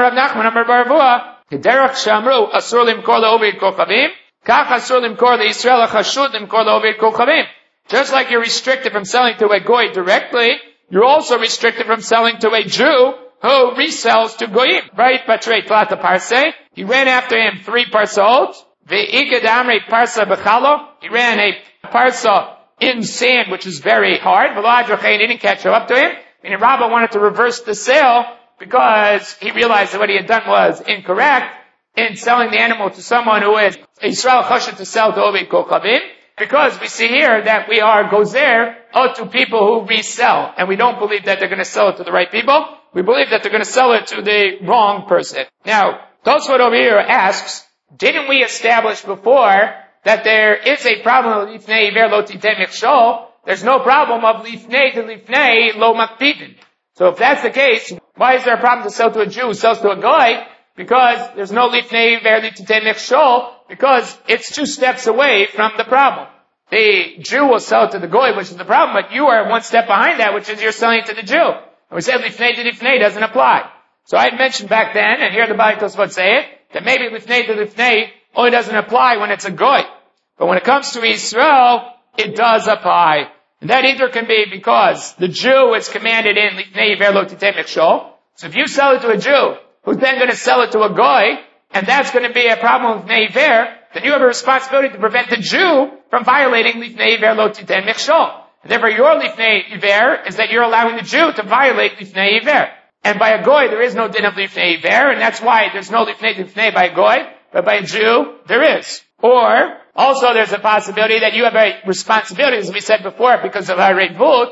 Just like you're restricted from selling to a goy directly, you're also restricted from selling to a Jew who resells to goyim. Right? Patrei plata parse. He ran after him three parsaot. Ve'igad amrei parsa b'chalo. He ran a parsa in sand, which is very hard. V'lo didn't catch up to him. And Rabbah wanted to reverse the sale because he realized that what he had done was incorrect in selling the animal to someone who is Israel chashed to sell to Oved Kochavim. Because we see here that we are gozer out to people who resell, and we don't believe that they're going to sell it to the right people. We believe that they're going to sell it to the wrong person. Now, Tosfot over here asks, didn't we establish before that there is a problem of lifnei iver lo titei michshol? There's no problem of lifnei to lifnei lo makpidin. So if that's the case, why is there a problem to sell to a Jew who sells to a goy? Because there's no lifnei iver lo titei michshol, because it's two steps away from the problem. The Jew will sell it to the goy, which is the problem, but you are one step behind that, which is you're selling it to the Jew. And we said lifnei to lifnei doesn't apply. So I had mentioned back then, and here the Bali Tosfot say it, that maybe lifnei to lifnei only doesn't apply when it's a goy. But when it comes to Israel, it does apply. And that either can be because the Jew is commanded in lifnei iver lo titei michshol. So if you sell it to a Jew, who's then going to sell it to a goy, and that's going to be a problem with lifnei iver, then you have a responsibility to prevent the Jew from violating lifnei iver lo titei michshol. And therefore your lifnei iver is that you're allowing the Jew to violate lifnei iver. And by a goy, there is no din of lifnei iver, and that's why there's no lifnei lifnei by a goy, but by a Jew, there is. Or, also there's a possibility that you have a responsibility, as we said before, because of harevut,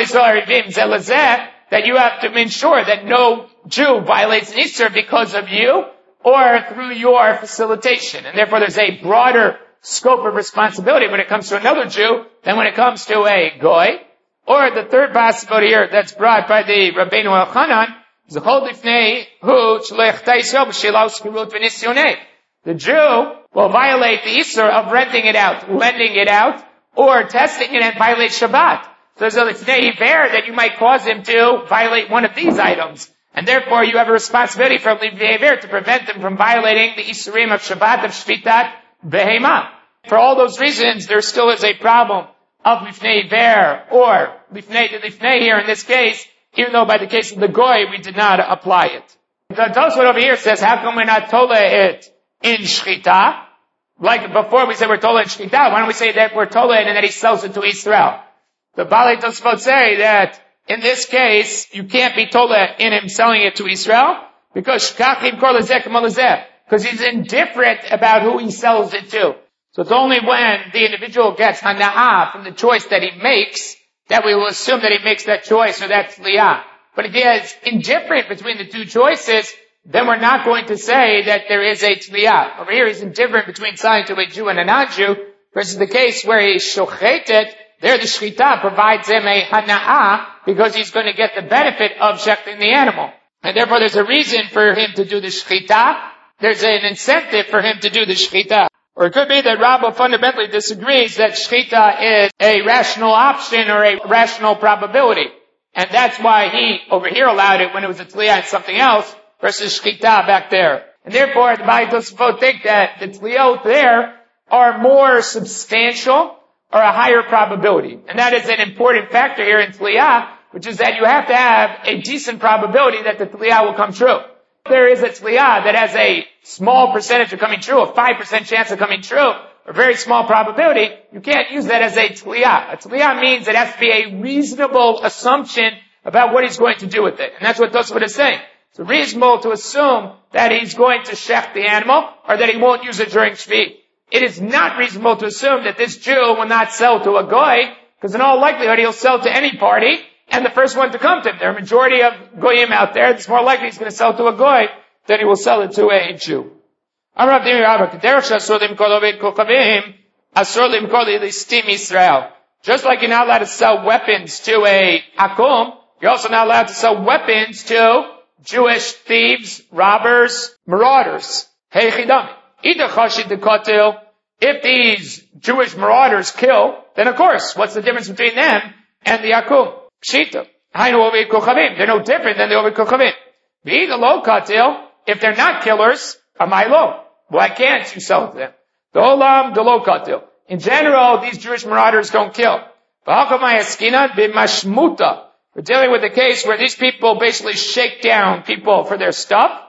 that you have to ensure that no Jew violates an Easter because of you, or through your facilitation. And therefore there's a broader scope of responsibility when it comes to another Jew than when it comes to a goy. Or the third possibility here that's brought by the Rabbeinu Elchanan The Jew will violate the Isser of renting it out, lending it out, or testing it and violate Shabbat. So there's a that you might cause him to violate one of these items. And therefore you have a responsibility for Lifnei Iver to prevent him from violating the Isurim of Shabbat, of Shvitat, Behema. For all those reasons, there still is a problem of Lifnei Iver, or Lifnei to Lifnei here in this case, even though by the case of the Goy, we did not apply it. The Tosfot over here says, how come we're not Tola it in Shchita? Like before we said we're Tola in Shchita, why don't we say that we're Tola it and that he sells it to Israel? The Balei Tosfot say that in this case, you can't be Tola in him selling it to Israel, because because he's indifferent about who he sells it to. So it's only when the individual gets hana'ah from the choice that he makes that we will assume that he makes that choice, or that's liyah. But if he is indifferent between the two choices, then we're not going to say that there is a tliyah. Over here he's indifferent between selling to a Jew and a non-Jew, versus the case where he's shochetet, there the shchita provides him a hana'ah because he's going to get the benefit of shechting the animal. And therefore there's a reason for him to do the shchita. There's an incentive for him to do the shchita. Or it could be that Rabbah fundamentally disagrees that shchita is a rational option or a rational probability. And that's why he over here allowed it when it was a tliyah and something else versus shchita back there. And therefore the Balei Tosfot think that the tliyot there are more substantial or a higher probability. And that is an important factor here in tliyah, which is that you have to have a decent probability that the tliyah will come true. There is a tliyah that has a small percentage of coming true, a five percent chance of coming true, a very small probability, you can't use that as a tliyah. A tliyah means it has to be a reasonable assumption about what he's going to do with it. And that's what Tosfot is saying. It's reasonable to assume that he's going to shech the animal, or that he won't use it during Shvi. It is not reasonable to assume that this Jew will not sell to a goy, because in all likelihood he'll sell to any party, and the first one to come to him. There are a majority of goyim out there. It's more likely he's going to sell to a goy than he will sell it to a Jew. Just like you're not allowed to sell weapons to a akum, you're also not allowed to sell weapons to Jewish thieves, robbers, marauders. If these Jewish marauders kill, then of course, what's the difference between them and the akum? Pshita. They're no different than the Ovid Kochavim. If they're not killers, amai. Why can't you sell to them? The olam, the lo katil. In general, these Jewish marauders don't kill. We're dealing with a case where these people basically shake down people for their stuff.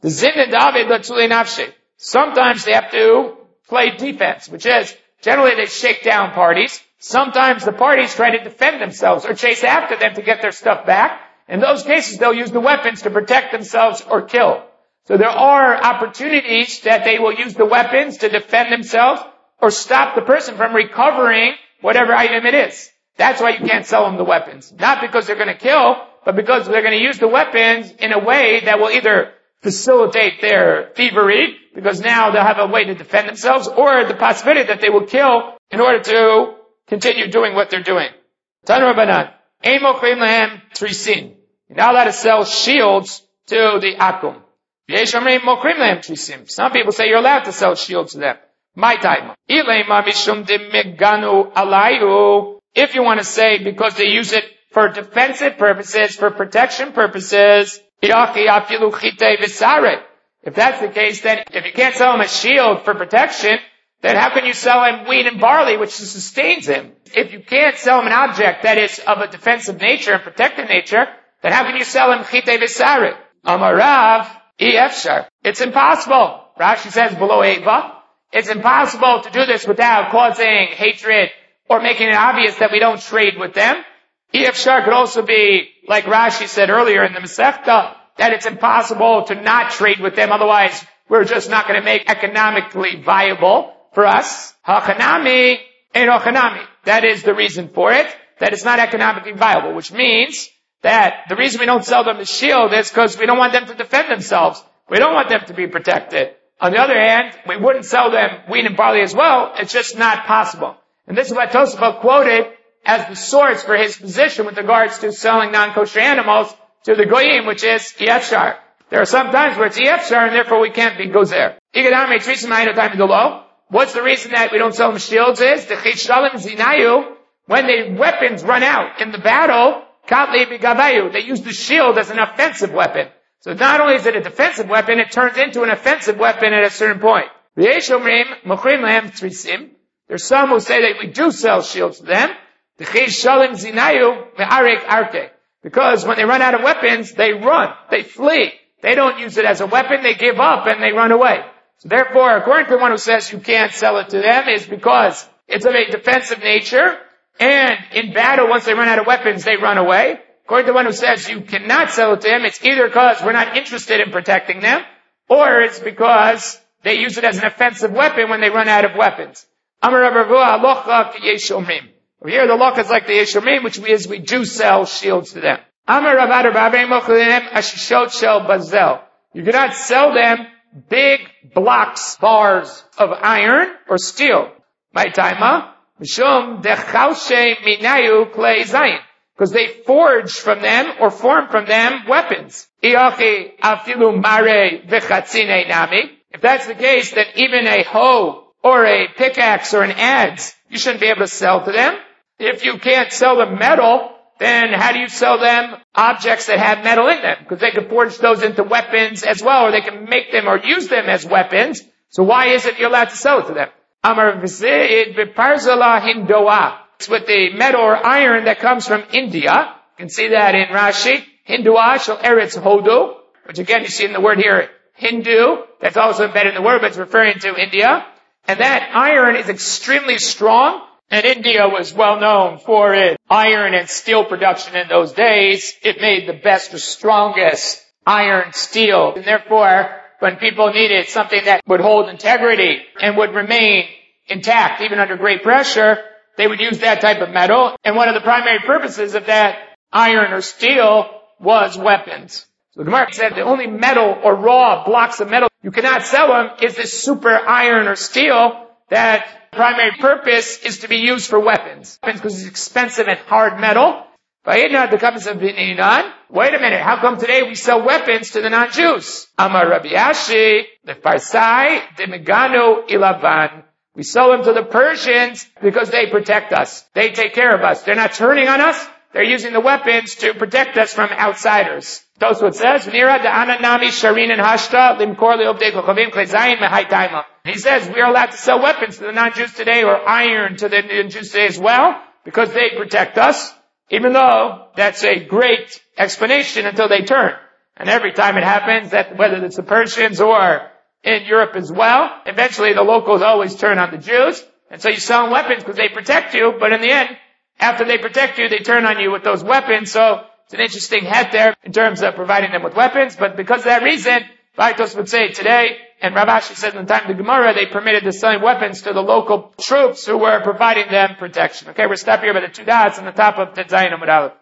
Sometimes they have to play defense, which is generally they shake down parties. Sometimes the parties try to defend themselves or chase after them to get their stuff back. In those cases, they'll use the weapons to protect themselves or kill. So there are opportunities that they will use the weapons to defend themselves or stop the person from recovering whatever item it is. That's why you can't sell them the weapons. Not because they're going to kill, but because they're going to use the weapons in a way that will either facilitate their thievery, because now they'll have a way to defend themselves, or the possibility that they will kill in order to continue doing what they're doing. Tanu Rabbanan, ein mochrim lehem trisin. You're not allowed to sell shields to the akum. Some people say you're allowed to sell shields to them. My time. If you want to say because they use it for defensive purposes, for protection purposes, if that's the case, then if you can't sell him a shield for protection, then how can you sell him wheat and barley, which sustains him? If you can't sell him an object that is of a defensive nature and protective nature, then how can you sell him chitei v'saret? Amarav, efshar. It's impossible. Rashi says below Eva. It's impossible to do this without causing hatred or making it obvious that we don't trade with them. Efshar could also be, like Rashi said earlier in the Masechta, that it's impossible to not trade with them, otherwise we're just not going to make economically viable for us. Hachanami and Hachanami. That is the reason for it, that it's not economically viable, which means that the reason we don't sell them the shield is because we don't want them to defend themselves. We don't want them to be protected. On the other hand, we wouldn't sell them wheat and barley as well. It's just not possible. And this is what Tosafot quoted as the source for his position with regards to selling non-kosher animals to the goyim, which is Yefshar. There are some times where it's Yefshar, and therefore we can't be gozer. What's the reason that we don't sell them shields is, the Chishalim Zinayu, when the weapons run out in the battle, they use the shield as an offensive weapon. So not only is it a defensive weapon, it turns into an offensive weapon at a certain point. There's some who say that we do sell shields to them. Because when they run out of weapons, they run, they flee. They don't use it as a weapon, they give up and they run away. So therefore, according to the one who says you can't sell it to them, is because it's of a defensive nature, and in battle, once they run out of weapons, they run away. According to the one who says you cannot sell it to them, it's either because we're not interested in protecting them, or it's because they use it as an offensive weapon when they run out of weapons. Amar Rav Ravua, alocha ki yesh omrim. Here the locha is like the yesh omrim, which is we do sell shields to them. Amar Rav Adar b'avei mochlinem ashishot shel bazel. You cannot sell them big blocks, bars of iron or steel. My taima, mishum dechaushei minayu klei zayin. Because they forge from them or form from them weapons. Iachi afilu mare v'chatzine nami. If that's the case, then even a hoe or a pickaxe or an adze, you shouldn't be able to sell to them. If you can't sell them metal, then how do you sell them objects that have metal in them? Because they can forge those into weapons as well, or they can make them or use them as weapons. So why is it you're allowed to sell it to them? Amar v'zid v'parzala hindoah. It's with the metal or iron that comes from India. You can see that in Rashi. Hindoah shel eretz hodu, which again you see in the word here, Hindu. That's also embedded in the word, but it's referring to India. And that iron is extremely strong. And India was well known for its iron and steel production in those days. It made the best or strongest iron steel. And therefore, when people needed something that would hold integrity and would remain intact even under great pressure, they would use that type of metal. And one of the primary purposes of that iron or steel was weapons. So the Gemara said the only metal or raw blocks of metal you cannot sell them is this super iron or steel that primary purpose is to be used for weapons. Because it's expensive and hard metal. Wait a minute, how come today we sell weapons to the non-Jews? Amar Rabbi Ashi, the Farsai, the Meganu Ilavan. We sell them to the Persians because they protect us. They take care of us. They're not turning on us. They're using the weapons to protect us from outsiders. That's what it says. He says we are allowed to sell weapons to the non-Jews today, or iron to the Jews today as well, because they protect us, even though that's a great explanation until they turn. And every time it happens, that whether it's the Persians or in Europe as well, eventually the locals always turn on the Jews. And so you sell them weapons because they protect you, but in the end, after they protect you, they turn on you with those weapons. So it's an interesting head there in terms of providing them with weapons. But because of that reason, Vaitos would say today, and Rav Ashi said in the time of the Gemara, they permitted the selling weapons to the local troops who were providing them protection. Okay, we're stopping here by the two dots on the top of Tetzayin Amud Aleph.